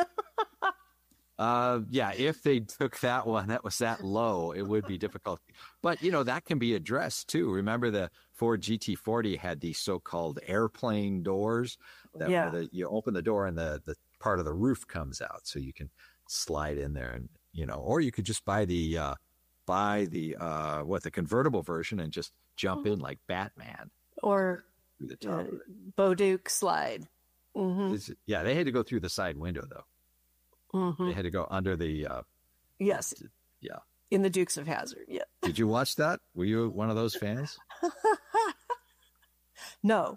Uh, yeah, if they took that one that was that low, it would be difficult. But, you know, that can be addressed too. Remember the Ford G T forty had these so-called airplane doors that Yeah. where the, you open the door and the, the part of the roof comes out, so you can slide in there, and, you know, or you could just buy the, uh, buy the, uh, what, the convertible version and just jump in like Batman Or through the top uh, of it. Boduke slide. hmm Is it- Yeah, they had to go through the side window though. hmm They had to go under the, uh, Yes. yeah. In the Dukes of Hazzard. Yeah. Did you watch that? Were you one of those fans? No,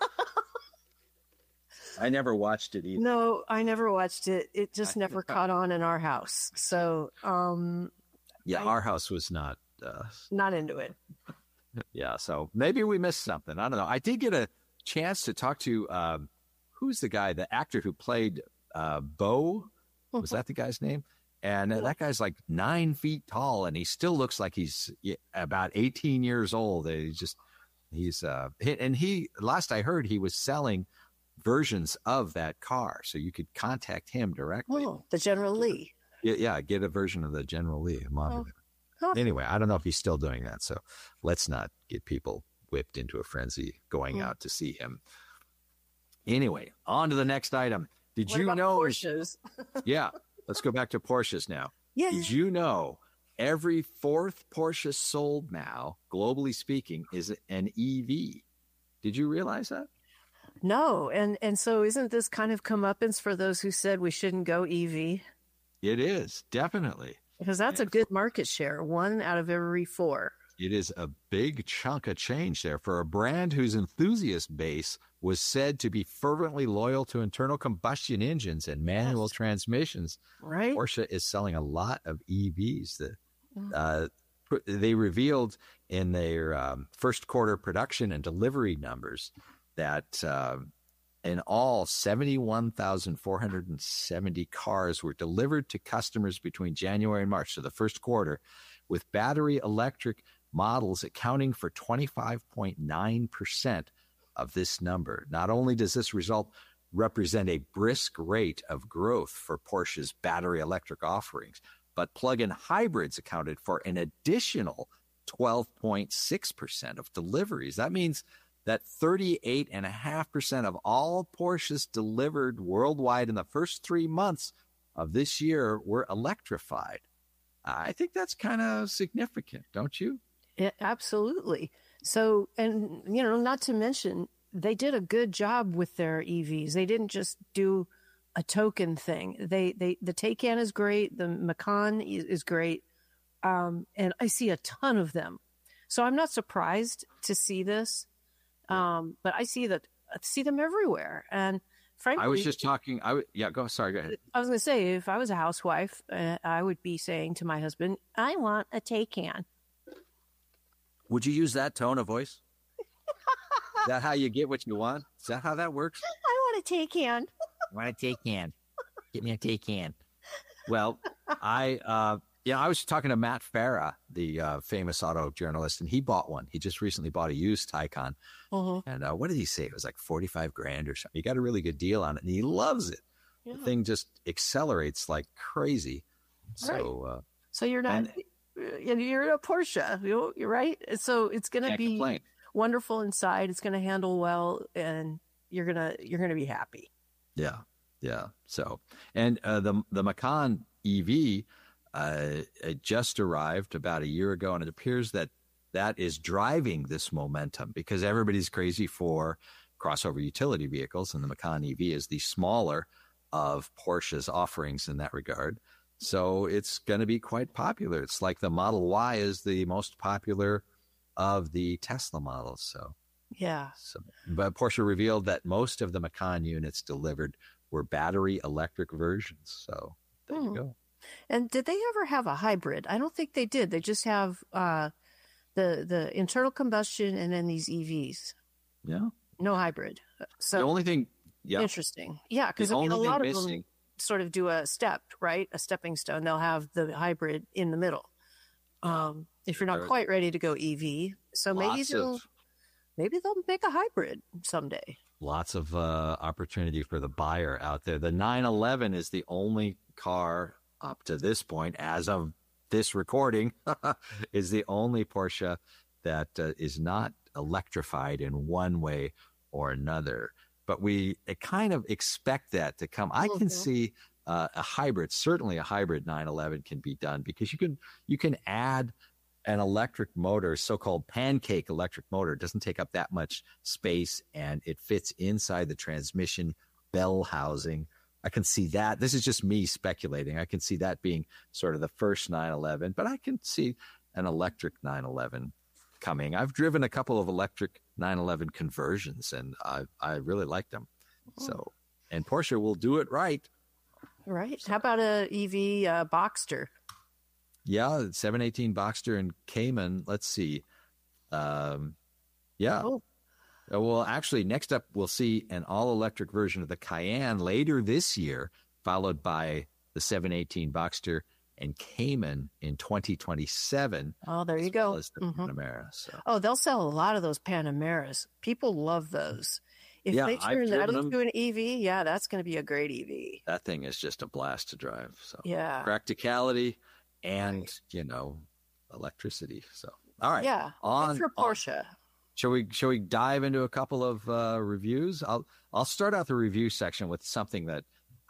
I never watched it either. no, I never watched it. It just I- never caught on in our house. So, um, Yeah, I- our house was not. Uh, not into it. yeah, so maybe we missed something. I don't know. I did get a chance to talk to um, who's the guy, the actor who played uh, Bo. Was that the guy's name? And uh, that guy's like nine feet tall, and he still looks like he's y- about eighteen years old. He just he's uh, he- and he last I heard he was selling versions of that car, so you could contact him directly. Oh, the General Lee. Yeah, yeah, get a version of the General Lee model. Huh. Anyway, I don't know if he's still doing that, so let's not get people whipped into a frenzy going Mm. out to see him. Anyway, on to the next item. Did What you about know? Porsches? Yeah, let's go back to Porsches now. Yeah. Did you know every fourth Porsche sold now, globally speaking, is an E V? Did you realize that? No, and and so isn't this kind of comeuppance for those who said we shouldn't go E V? It is, definitely. Because that's a good market share, one out of every four. It is a big chunk of change there for a brand whose enthusiast base was said to be fervently loyal to internal combustion engines and manual yes. transmissions. Right. Porsche is selling a lot of E Vs. The, uh, they revealed in their um, first quarter production and delivery numbers that uh, in all, seventy-one thousand four hundred seventy cars were delivered to customers between January and March, so the first quarter, with battery electric models accounting for twenty-five point nine percent of this number. Not only does this result represent a brisk rate of growth for Porsche's battery electric offerings, but plug-in hybrids accounted for an additional twelve point six percent of deliveries. That means that thirty-eight point five percent of all Porsches delivered worldwide in the first three months of this year were electrified. I think that's kind of significant, don't you? Yeah, absolutely. So, and, you know, not to mention, they did a good job with their E Vs. They didn't just do a token thing. They, they, the Taycan is great. The Macan is great. Um, and I see a ton of them. So I'm not surprised to see this. Um, but I see that, I see them everywhere. And frankly, I was just talking. I w- yeah, go. Sorry, go ahead. I was going to say, if I was a housewife, uh, I would be saying to my husband, I want a Taycan. Would you use that tone of voice? Is that how you get what you want? Is that how that works? I want a Taycan. I want a Taycan. Get me a Taycan. Well, I, uh, yeah, I was talking to Matt Farah, the uh, famous auto journalist, and he bought one. He just recently bought a used Taycan. Uh-huh. And uh, what did he say? It was like forty-five grand or something. He got a really good deal on it, and he loves it. Yeah. The thing just accelerates like crazy. So, right. uh, so you're not, and, you're in a Porsche, you're right. So it's going to be complain. Wonderful inside. It's going to handle well, and you're gonna you're gonna be happy. Yeah, yeah. So, and uh, the the Macan E V. Uh, it just arrived about a year ago, and it appears that that is driving this momentum because everybody's crazy for crossover utility vehicles, and the Macan E V is the smaller of Porsche's offerings in that regard. So it's going to be quite popular. It's like the Model Y is the most popular of the Tesla models. So yeah. So, but Porsche revealed that most of the Macan units delivered were battery electric versions. So there mm. you go. And did they ever have a hybrid? I don't think they did. They just have uh, the the internal combustion and then these E Vs. Yeah. No hybrid. So the only thing, yeah. Interesting. Yeah, because I mean, a lot of missing. them sort of do a step, right? A stepping stone. They'll have the hybrid in the middle. Um, if you're not there, quite ready to go E V, so maybe they'll of, maybe they'll make a hybrid someday. Lots of uh, opportunity for the buyer out there. The nine eleven is the only car up to this point, as of this recording, is the only Porsche that uh, is not electrified in one way or another. But we kind of expect that to come. I can see uh, a hybrid, certainly a hybrid nine eleven can be done because you can you can add an electric motor, so-called pancake electric motor. It doesn't take up that much space, and it fits inside the transmission bell housing. I can see that. This is just me speculating. I can see that being sort of the first nine eleven, but I can see an electric nine eleven coming. I've driven a couple of electric nine eleven conversions, and I I really like them. Oh. So, and Porsche will do it right. Right. How about a E V uh, Boxster? Yeah, seven eighteen Boxster and Cayman. Let's see. Um, yeah. Oh. Well, actually, next up, we'll see an all-electric version of the Cayenne later this year, followed by the seven eighteen Boxster and Cayman in twenty twenty-seven. Oh, there you go. Well as the mm-hmm. Panamera. So. Oh, they'll sell a lot of those Panameras. People love those. If yeah, they turn that into them. an E V, yeah, that's going to be a great E V. That thing is just a blast to drive. So yeah, practicality and, right. you know, electricity. So, all right. Yeah, on for Porsche. On. Shall we shall we dive into a couple of uh, reviews? I'll I'll start out the review section with something that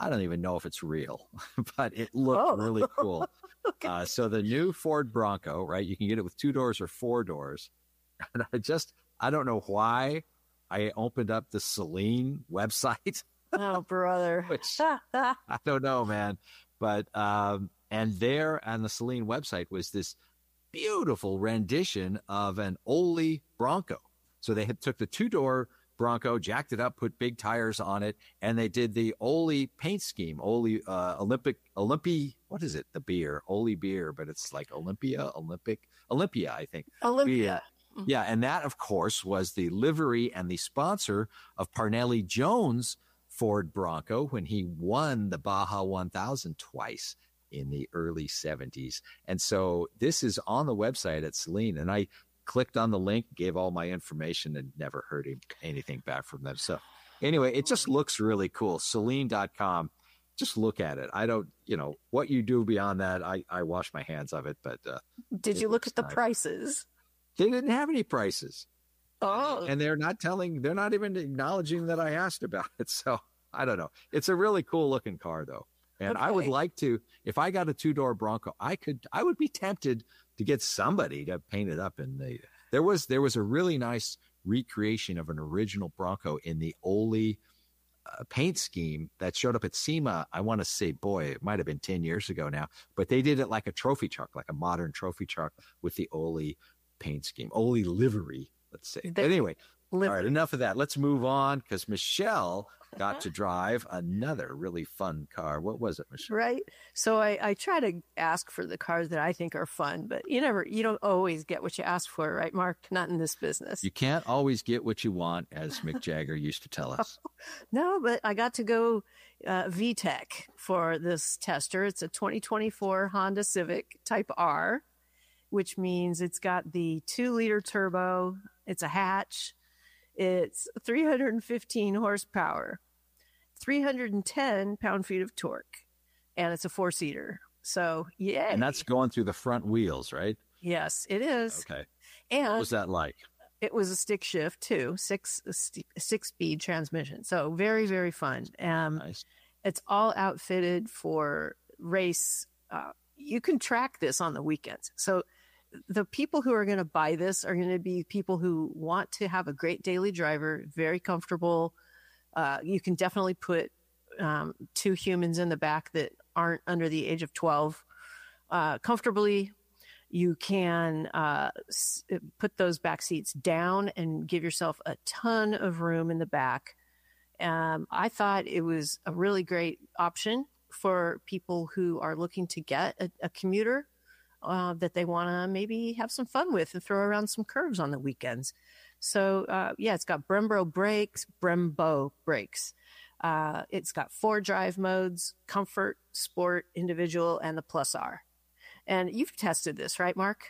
I don't even know if it's real, but it looked Oh. really cool. Okay. Uh, so the new Ford Bronco, right? You can get it with two doors or four doors. And I just, I don't know why I opened up the Celine website, Oh, brother. which I don't know, man. But, um, and there on the Celine website was this beautiful rendition of an Ole Bronco. So they had took the two door Bronco, jacked it up, put big tires on it, and they did the Ole paint scheme. Ole uh, Olympic, Olympi, what is it? The beer, Ole beer, but it's like Olympia, Olympic, Olympia, I think. Olympia. Yeah, and that, of course, was the livery and the sponsor of Parnelli Jones' Ford Bronco when he won the Baja one thousand twice in the early seventies. And so this is on the website at Celine, and I clicked on the link, gave all my information, and never heard anything back from them. So anyway, it just looks really cool. Celine dot com. Just look at it. I don't, you know, what you do beyond that, I, I wash my hands of it, but uh, Did it you look looks at the nice. prices? They didn't have any prices. Oh, And they're not telling, they're not even acknowledging that I asked about it. So I don't know. It's a really cool looking car though. And I would Okay. like to, if I got a two door Bronco, I could, I would be tempted to get somebody to paint it up in the, there was, there was a really nice recreation of an original Bronco in the Ole uh, paint scheme that showed up at SEMA. I want to say, boy, it might've been ten years ago now, but they did it like a trophy truck, like a modern trophy truck with the Ole paint scheme, Ole livery, let's say. The- But anyway, live- all right, enough of that. Let's move on because Michelle got to drive another really fun car. What was it, Michelle? right. So I, I try to ask for the cars that I think are fun, but you never, you don't always get what you ask for, right, Mark? Not in this business. You can't always get what you want, as Mick Jagger used to tell us. No, but I got to go uh, V TEC for this tester. It's a twenty twenty-four Honda Civic Type R, which means it's got the two liter turbo. It's a hatch. It's three hundred fifteen horsepower, three hundred ten pound feet of torque, and it's a four seater. So, yeah. And that's going through the front wheels, right? Yes, it is. Okay. And What was that like? it was a stick shift too, six six speed transmission. So very very fun. Um, Nice. it's all outfitted for race. Uh, you can track this on the weekends. So the people who are going to buy this are going to be people who want to have a great daily driver, very comfortable. Uh, you can definitely put um, two humans in the back that aren't under the age of twelve uh, comfortably. You can uh, s- put those back seats down and give yourself a ton of room in the back. Um, I thought it was a really great option for people who are looking to get a, a commuter uh, that they want to maybe have some fun with and throw around some curves on the weekends. So, uh, yeah, it's got Brembo brakes, Brembo brakes. Uh, it's got four drive modes: comfort, sport, individual, and the Plus R. And you've tested this, right, Mark?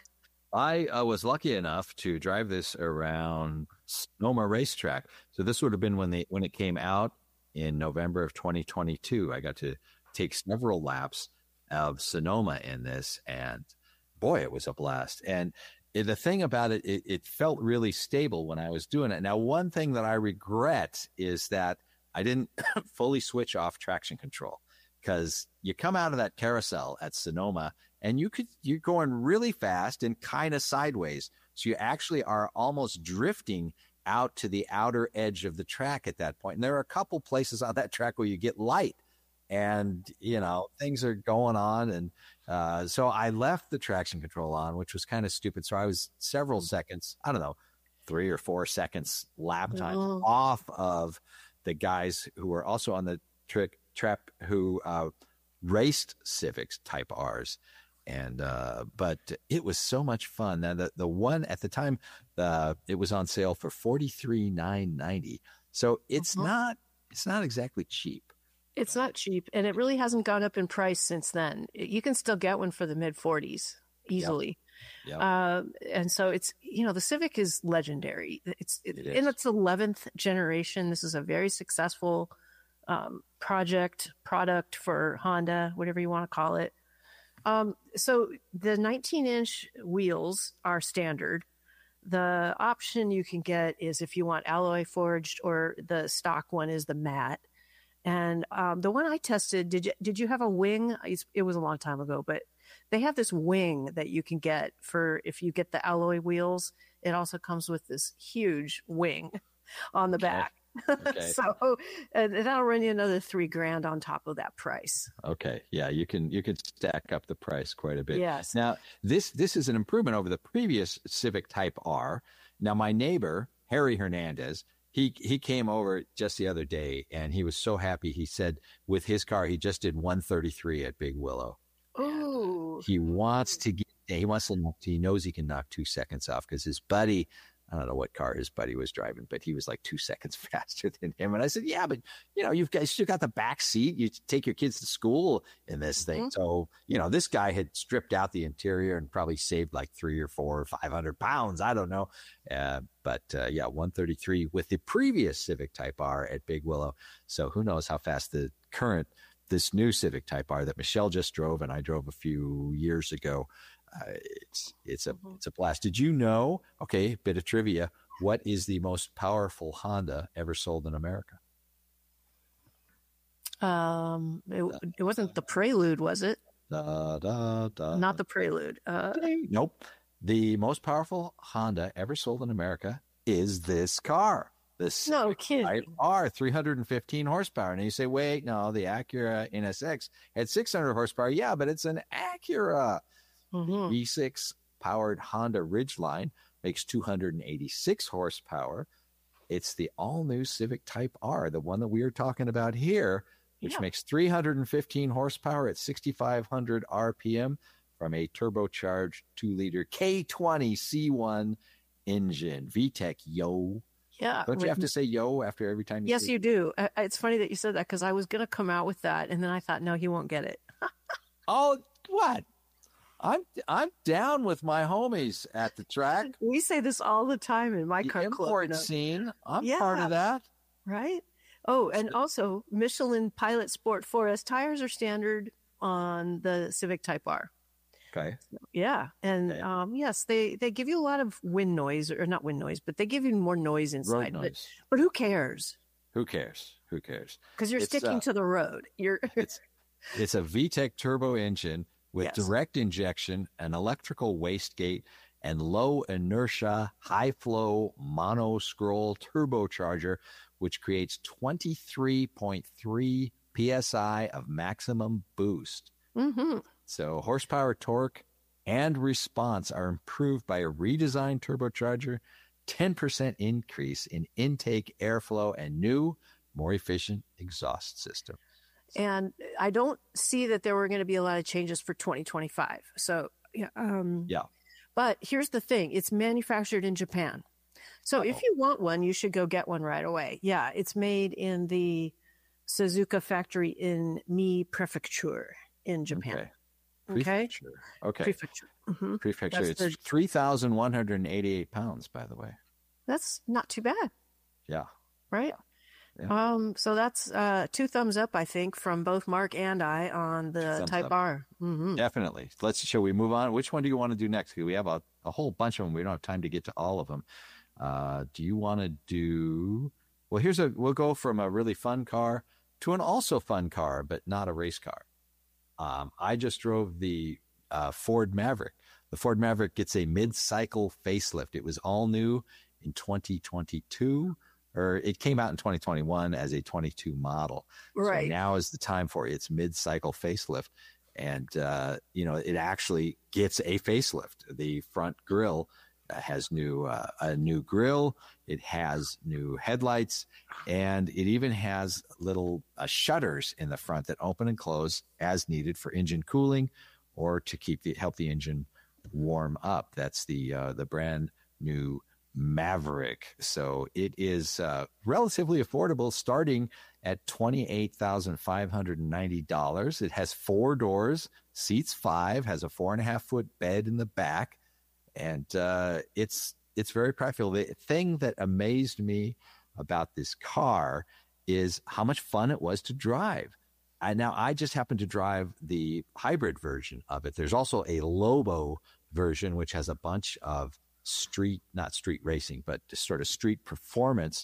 I uh, was lucky enough to drive this around Sonoma Racetrack. So this would have been when they when it came out in November of twenty twenty-two. I got to take several laps of Sonoma in this, and boy, it was a blast. And it- the thing about it, it, it felt really stable when I was doing it. Now, one thing that I regret is that I didn't fully switch off traction control, because you come out of that carousel at Sonoma and you could, you're going really fast and kind of sideways. So you actually are almost drifting out to the outer edge of the track at that point. And there are a couple places on that track where you get light and, you know, things are going on. And uh, so I left the traction control on, which was kind of stupid. So I was several seconds, I don't know, three or four seconds lap time Oh. off of the guys who were also on the trick trap who uh, raced Civics Type R's. And, uh, but it was so much fun. Now the, the one at the time, uh, it was on sale for forty-three thousand nine hundred ninety dollars. So it's Uh-huh. not, it's not exactly cheap. It's not cheap, and it really hasn't gone up in price since then. You can still get one for the mid forties easily. Yep. Uh, and so it's, you know, the Civic is legendary. It's It in is. its eleventh generation. This is a very successful um, project, product for Honda, whatever you want to call it. Um, so the nineteen inch wheels are standard. The option you can get is if you want alloy forged, or the stock one is the matte. And um, the one I tested, did you did you have a wing? It was a long time ago, but they have this wing that you can get for if you get the alloy wheels. It also comes with this huge wing on the back. Okay. So uh, that'll run you another three grand on top of that price. Okay. Yeah, you can you can stack up the price quite a bit. Yes. Now, this this is an improvement over the previous Civic Type R. Now, my neighbor, Harry Hernandez, he he came over just the other day, and he was so happy. He said with his car, he just did one thirty-three at Big Willow. Oh. He wants to get, he wants to, he knows he can knock two seconds off because his buddy, I don't know what car his buddy was driving, but he was like two seconds faster than him. And I said, yeah, but you know, you've got, you still got the back seat. You take your kids to school in this thing. Mm-hmm. So, you know, this guy had stripped out the interior and probably saved like three or four or five hundred pounds. I don't know. Uh, but uh, yeah, one thirty-three with the previous Civic Type R at Big Willow. So who knows how fast the current, this new Civic Type R that Michelle just drove and I drove a few years ago. Uh, it's it's a it's a blast. Did you know? Okay, bit of trivia. What is the most powerful Honda ever sold in America? Um, it, it wasn't the Prelude, was it? Da, da, da. Not the Prelude. Uh, nope. The most powerful Honda ever sold in America is this car. This no kidding. Type R, three hundred fifteen horsepower. And you say, wait, no, the Acura N S X had six hundred horsepower. Yeah, but it's an Acura. Mm-hmm. V six powered Honda Ridgeline makes two hundred eighty-six horsepower. It's the all-new Civic Type R, the one that we are talking about here, which yeah. makes three hundred fifteen horsepower at sixty-five hundred R P M from a turbocharged two-liter K twenty C one engine. V TEC, yo. Yeah. Don't you have to say yo after every time you Yes, say you do. It's funny that you said that because I was going to come out with that, and then I thought, no, he won't get it. Oh, what? I'm I'm down with my homies at the track. We say this all the time in my the car import club. scene. I'm yeah. part of that. Right? Oh, and also Michelin Pilot Sport four S tires are standard on the Civic Type R. Okay. Yeah. And okay. um, yes, they, they give you a lot of wind noise, or not wind noise, but they give you more noise inside. Road noise. But, but who cares? Who cares? Who cares? Because you're it's, sticking uh, to the road. You're it's, it's a V TEC turbo engine with yes. direct injection, an electrical wastegate, and low inertia, high flow mono scroll turbocharger, which creates twenty-three point three P S I of maximum boost. Mm-hmm. So horsepower, torque, and response are improved by a redesigned turbocharger, ten percent increase in intake airflow, and new, more efficient exhaust system. And I don't see that there were going to be a lot of changes for twenty twenty-five. So, yeah. Um, yeah. But here's the thing. It's manufactured in Japan. So Uh-oh. if you want one, you should go get one right away. Yeah. It's made in the Suzuka factory in Mie Prefecture in Japan. Okay. Prefecture. Okay. okay. Prefecture. Mm-hmm. Prefecture. That's it's the... three thousand one hundred eighty-eight pounds, by the way. That's not too bad. Yeah. Right? Yeah. Um, so that's uh, two thumbs up, I think, from both Mark and I on the Type up. R. Mm-hmm. Definitely. Let's. Shall we move on? Which one do you want to do next? We have a, a whole bunch of them. We don't have time to get to all of them. Uh, do you want to do? Well, here's a. We'll go from a really fun car to an also fun car, but not a race car. Um, I just drove the uh, Ford Maverick. The Ford Maverick gets a mid-cycle facelift. It was all new in twenty twenty-two. Or it came out in twenty twenty-one as a twenty-two model. Right. So now is the time for its mid-cycle facelift. And, uh, you know, it actually gets a facelift. The front grille has new uh, a new grille. It has new headlights. And it even has little uh, shutters in the front that open and close as needed for engine cooling or to keep the help the engine warm up. That's the uh, the brand new Maverick. So it is uh, relatively affordable, starting at twenty-eight thousand five hundred ninety dollars. It has four doors, seats five, has a four and a half foot bed in the back, and uh, it's it's very practical. The thing that amazed me about this car is how much fun it was to drive. I, now, I just happened to drive the hybrid version of it. There's also a Lobo version, which has a bunch of street, not street racing, but just sort of street performance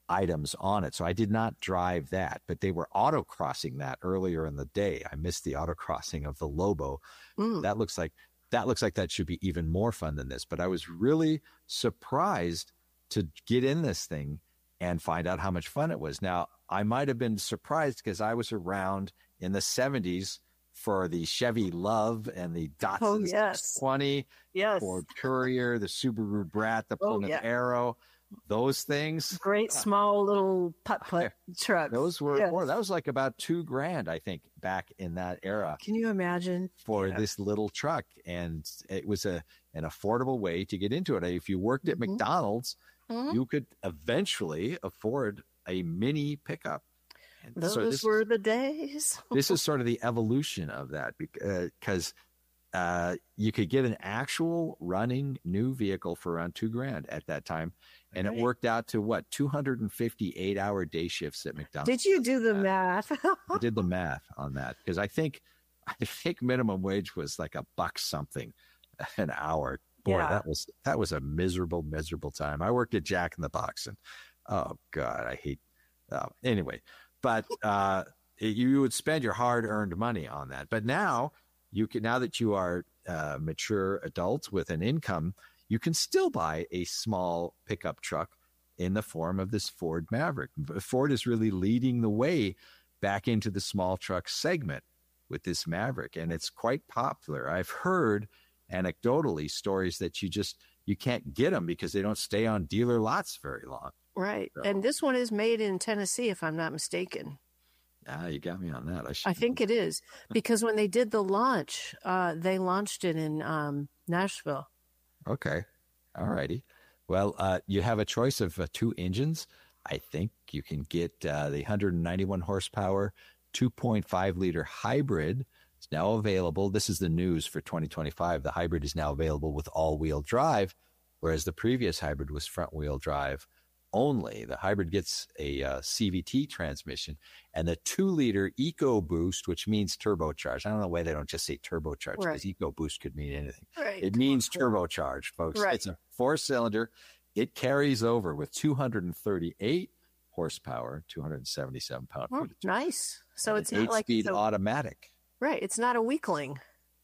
items on it. So I did not drive that, but they were autocrossing that earlier in the day. I missed the autocrossing of the Lobo. Mm. That looks like that looks like that should be even more fun than this. But I was really surprised to get in this thing and find out how much fun it was. Now, I might have been surprised because I was around in the seventies for the Chevy Love and the Datsun oh, yes. six twenty, yes. Ford Courier, the Subaru Brat, the Plymouth oh, yeah. Arrow. Those things, great small little putt-putt trucks. Those were, yes. or that was like about two grand, I think, back in that era. Can you imagine? For yeah. this little truck, and it was a an affordable way to get into it. If you worked at mm-hmm. McDonald's, mm-hmm. you could eventually afford a mini pickup. And Those so this, were the days. This is sort of the evolution of that, because uh, you could get an actual running new vehicle for around two grand at that time. And right. it worked out to what, two hundred fifty-eight hour day shifts at McDonald's. Did you do the math? I did the math on that because I think I think minimum wage was like a buck something an hour. Boy, yeah. that was that was a miserable, miserable time. I worked at Jack in the Box, and oh god, I hate. Uh, anyway, but uh, you would spend your hard-earned money on that. But now you can, now that you are uh, mature adults with an income, you can still buy a small pickup truck in the form of this Ford Maverick. Ford is really leading the way back into the small truck segment with this Maverick, and it's quite popular. I've heard anecdotally stories that you just you can't get them because they don't stay on dealer lots very long. Right, so. And this one is made in Tennessee, if I'm not mistaken. Ah, you got me on that. I, I think it is because when they did the launch, uh, they launched it in um, Nashville. Okay. All righty. Well, uh, you have a choice of uh, two engines. I think you can get uh, the one hundred ninety-one horsepower, two point five liter hybrid. It's now available. This is the news for twenty twenty-five. The hybrid is now available with all-wheel drive, whereas the previous hybrid was front-wheel drive only. The hybrid gets a uh, C V T transmission and the two liter EcoBoost, which means turbocharged. I don't know why they don't just say turbocharged because right. EcoBoost could mean anything. Right. It means turbocharged, folks. Right. It's a four cylinder. It carries over with two hundred thirty-eight horsepower, two hundred seventy-seven pound oh, feet. Nice. So it's an not like eight speed so, automatic. Right. It's not a weakling.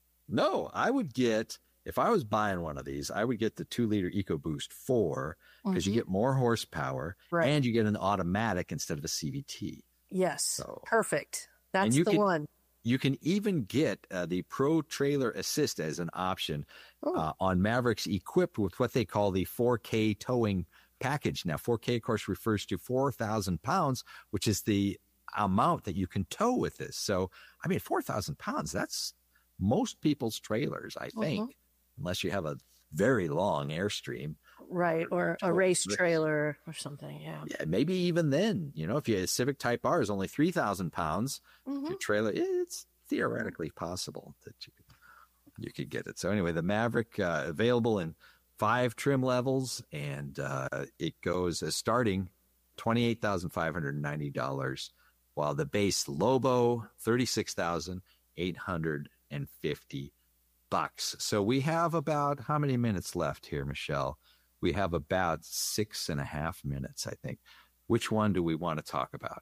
No, I would get, if I was buying one of these, I would get the two liter EcoBoost four because mm-hmm. you get more horsepower right. and you get an automatic instead of a C V T. Yes. So, perfect. That's the can, one. You can even get uh, the Pro Trailer Assist as an option oh. uh, on Mavericks equipped with what they call the four K towing package. Now, four K, of course, refers to four thousand pounds, which is the amount that you can tow with this. So, I mean, four thousand pounds, that's most people's trailers, I think, uh-huh. unless you have a very long Airstream. Right, or a race trailer or something, yeah. Yeah, maybe even then, you know, if you a Civic Type R is only three thousand pounds, mm-hmm. your trailer, it's theoretically possible that you could, you could get it. So anyway, the Maverick, uh, available in five trim levels, and uh, it goes uh, starting twenty-eight thousand five hundred ninety dollars, while the base Lobo, thirty-six thousand eight hundred fifty bucks. So we have about how many minutes left here, Michelle? We have about six and a half minutes, I think. Which one do we want to talk about?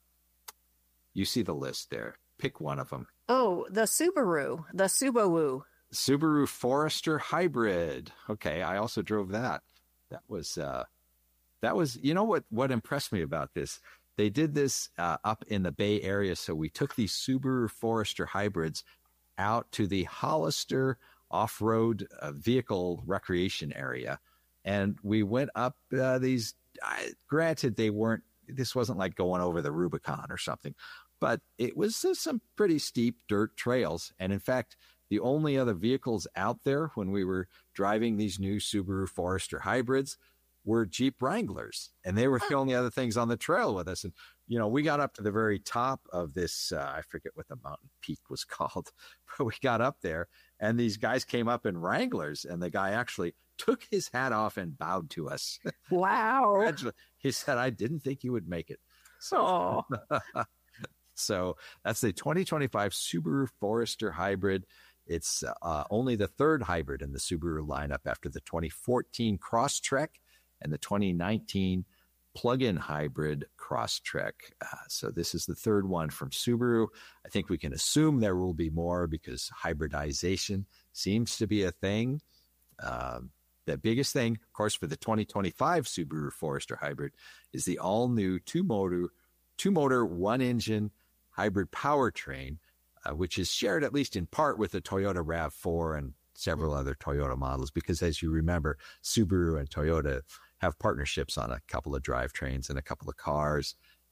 You see the list there. Pick one of them. Oh, the Subaru, the Subaru. Subaru Forester Hybrid. Okay, I also drove that. That was, uh, that was, you know what, what impressed me about this? They did this uh, up in the Bay Area. So we took these Subaru Forester Hybrids out to the Hollister off-road uh, vehicle recreation area. And we went up uh, these, uh, granted, they weren't, this wasn't like going over the Rubicon or something, but it was uh, some pretty steep dirt trails. And in fact, the only other vehicles out there when we were driving these new Subaru Forester hybrids were Jeep Wranglers. And they were the only other things on the trail with us. And, you know, we got up to the very top of this, uh, I forget what the mountain peak was called, but we got up there and these guys came up in Wranglers, and the guy actually took his hat off and bowed to us. Wow. He said, I didn't think you would make it. So, so that's the twenty twenty-five Subaru Forester Hybrid. It's uh, only the third hybrid in the Subaru lineup after the twenty fourteen Crosstrek and the twenty nineteen plug-in hybrid Crosstrek. Uh, so this is the third one from Subaru. I think we can assume there will be more because hybridization seems to be a thing. Um, the biggest thing, of course, for the twenty twenty-five Subaru Forester Hybrid is the all-new two-motor, two-motor, one-engine hybrid powertrain, uh, which is shared at least in part with the Toyota RAV four and several other Toyota models, because as you remember, Subaru and Toyota have partnerships on a couple of drivetrains and a couple of cars.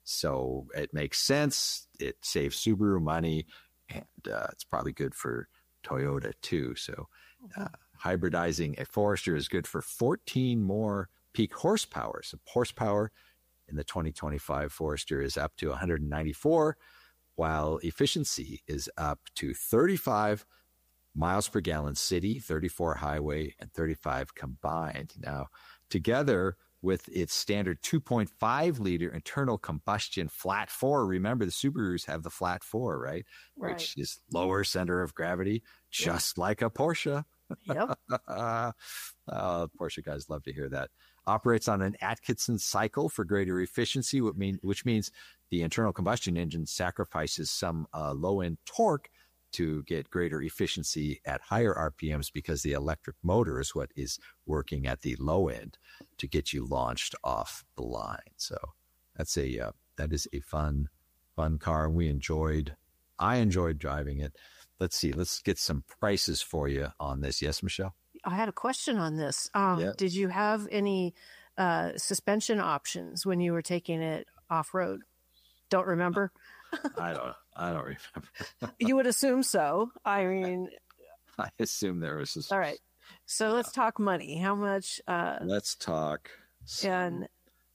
So it makes sense. It saves Subaru money, and uh, it's probably good for Toyota too. So uh, hybridizing a Forester is good for fourteen more peak horsepower. So horsepower in the twenty twenty-five Forester is up to one hundred ninety-four, while efficiency is up to thirty-five miles per gallon city, thirty-four highway, and thirty-five combined. Now, together with its standard two point five liter internal combustion flat four, remember the Subarus have the flat four, right? Right. Which is lower center of gravity, just yep. like a Porsche. Yep. uh, Porsche guys love to hear that. Operates on an Atkinson cycle for greater efficiency, which, mean, which means the internal combustion engine sacrifices some uh, low-end torque to get greater efficiency at higher R P Ms, because the electric motor is what is working at the low end to get you launched off the line. So that's a uh, that is a fun, fun car. We enjoyed, I enjoyed driving it. Let's see, let's get some prices for you on this. Yes, Michelle? I had a question on this. Um, yeah. Did you have any uh, suspension options when you were taking it off-road? Don't remember? I don't I don't remember. You would assume so. I mean, I assume there was a... All right. So let's talk money. How much? Uh, let's talk. And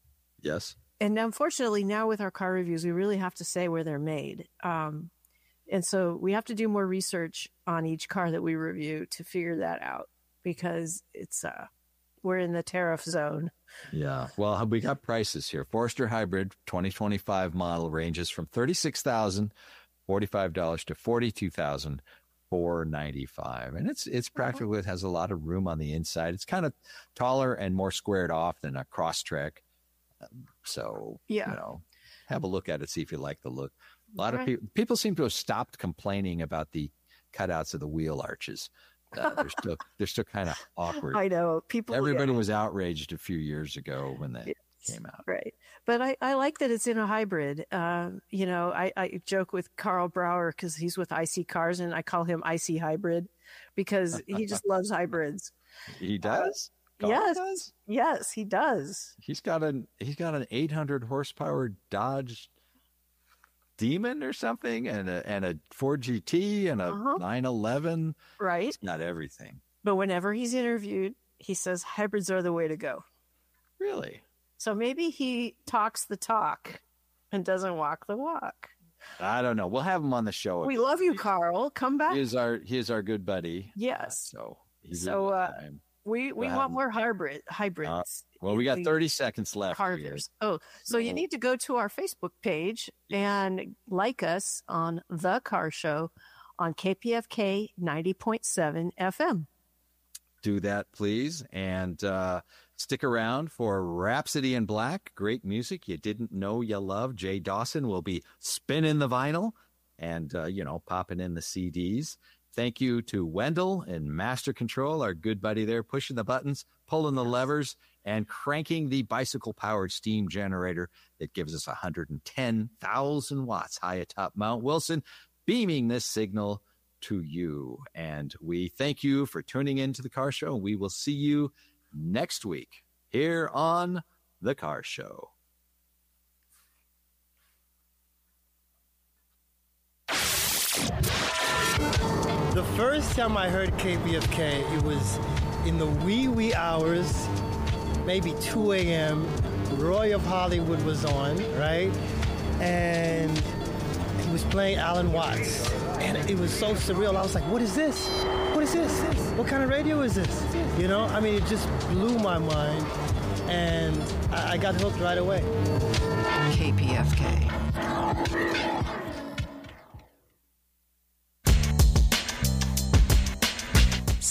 yes. And unfortunately, now with our car reviews, we really have to say where they're made. Um, and so we have to do more research on each car that we review to figure that out, because it's uh, we're in the tariff zone. Yeah. Well, we got prices here. Forester Hybrid twenty twenty-five model ranges from thirty-six thousand forty-five dollars to forty-two thousand four hundred ninety-five dollars. And it's it's practical. It has a lot of room on the inside. It's kind of taller and more squared off than a Crosstrek. So, yeah. you know, have a look at it, see if you like the look. A lot right. of people people seem to have stopped complaining about the cutouts of the wheel arches. Uh, they're still they're still kind of awkward. I know people. Everybody yeah. was outraged a few years ago when they yes, came out. Right, but I, I like that it's in a hybrid. Uh, you know, I, I joke with Carl Brower because he's with I C Cars, and I call him I C Hybrid because he just loves hybrids. He does. Uh, yes, does? yes, he does. He's got an he's got an eight hundred horsepower Dodge Demon or something, and a and a Ford G T and a uh-huh. nine eleven. Right. It's not everything. But whenever he's interviewed, he says hybrids are the way to go. Really? So maybe he talks the talk and doesn't walk the walk. I don't know. We'll have him on the show. We love you, Carl. Come back. He is our he is our good buddy. Yes. Uh, so he's so uh, we we we'll want more hybrid hybrids. Uh, well, we got thirty seconds left. Carvers. Oh, so, so you need to go to our Facebook page and like us on The Car Show on K P F K ninety point seven F M. Do that, please. And uh, stick around for Rhapsody in Black. Great music you didn't know you loved. Jay Dawson will be spinning the vinyl and, uh, you know, popping in the C Ds. Thank you to Wendell and Master Control, our good buddy there, pushing the buttons, pulling the levers, and cranking the bicycle-powered steam generator that gives us one hundred ten thousand watts high atop Mount Wilson, beaming this signal to you. And we thank you for tuning in to The Car Show. We will see you next week here on The Car Show. The first time I heard K P F K, it was in the wee, wee hours, maybe two a.m. Roy of Hollywood was on, right? And he was playing Alan Watts. And it was so surreal. I was like, what is this? What is this? What kind of radio is this? You know, I mean, it just blew my mind. And I, I got hooked right away. K P F K.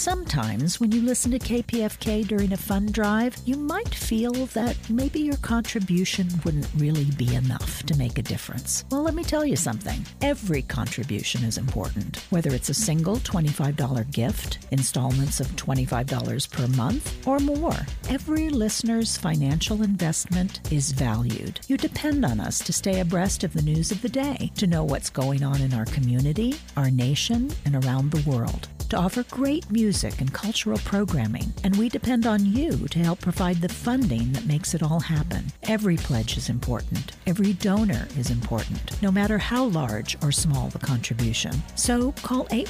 Sometimes when you listen to K P F K during a fund drive, you might feel that maybe your contribution wouldn't really be enough to make a difference. Well, let me tell you something. Every contribution is important, whether it's a single twenty-five dollars gift, installments of twenty-five dollars per month, or more. Every listener's financial investment is valued. You depend on us to stay abreast of the news of the day, to know what's going on in our community, our nation, and around the world, to offer great music and cultural programming, and we depend on you to help provide the funding that makes it all happen. Every pledge is important. Every donor is important, no matter how large or small the contribution. So call eight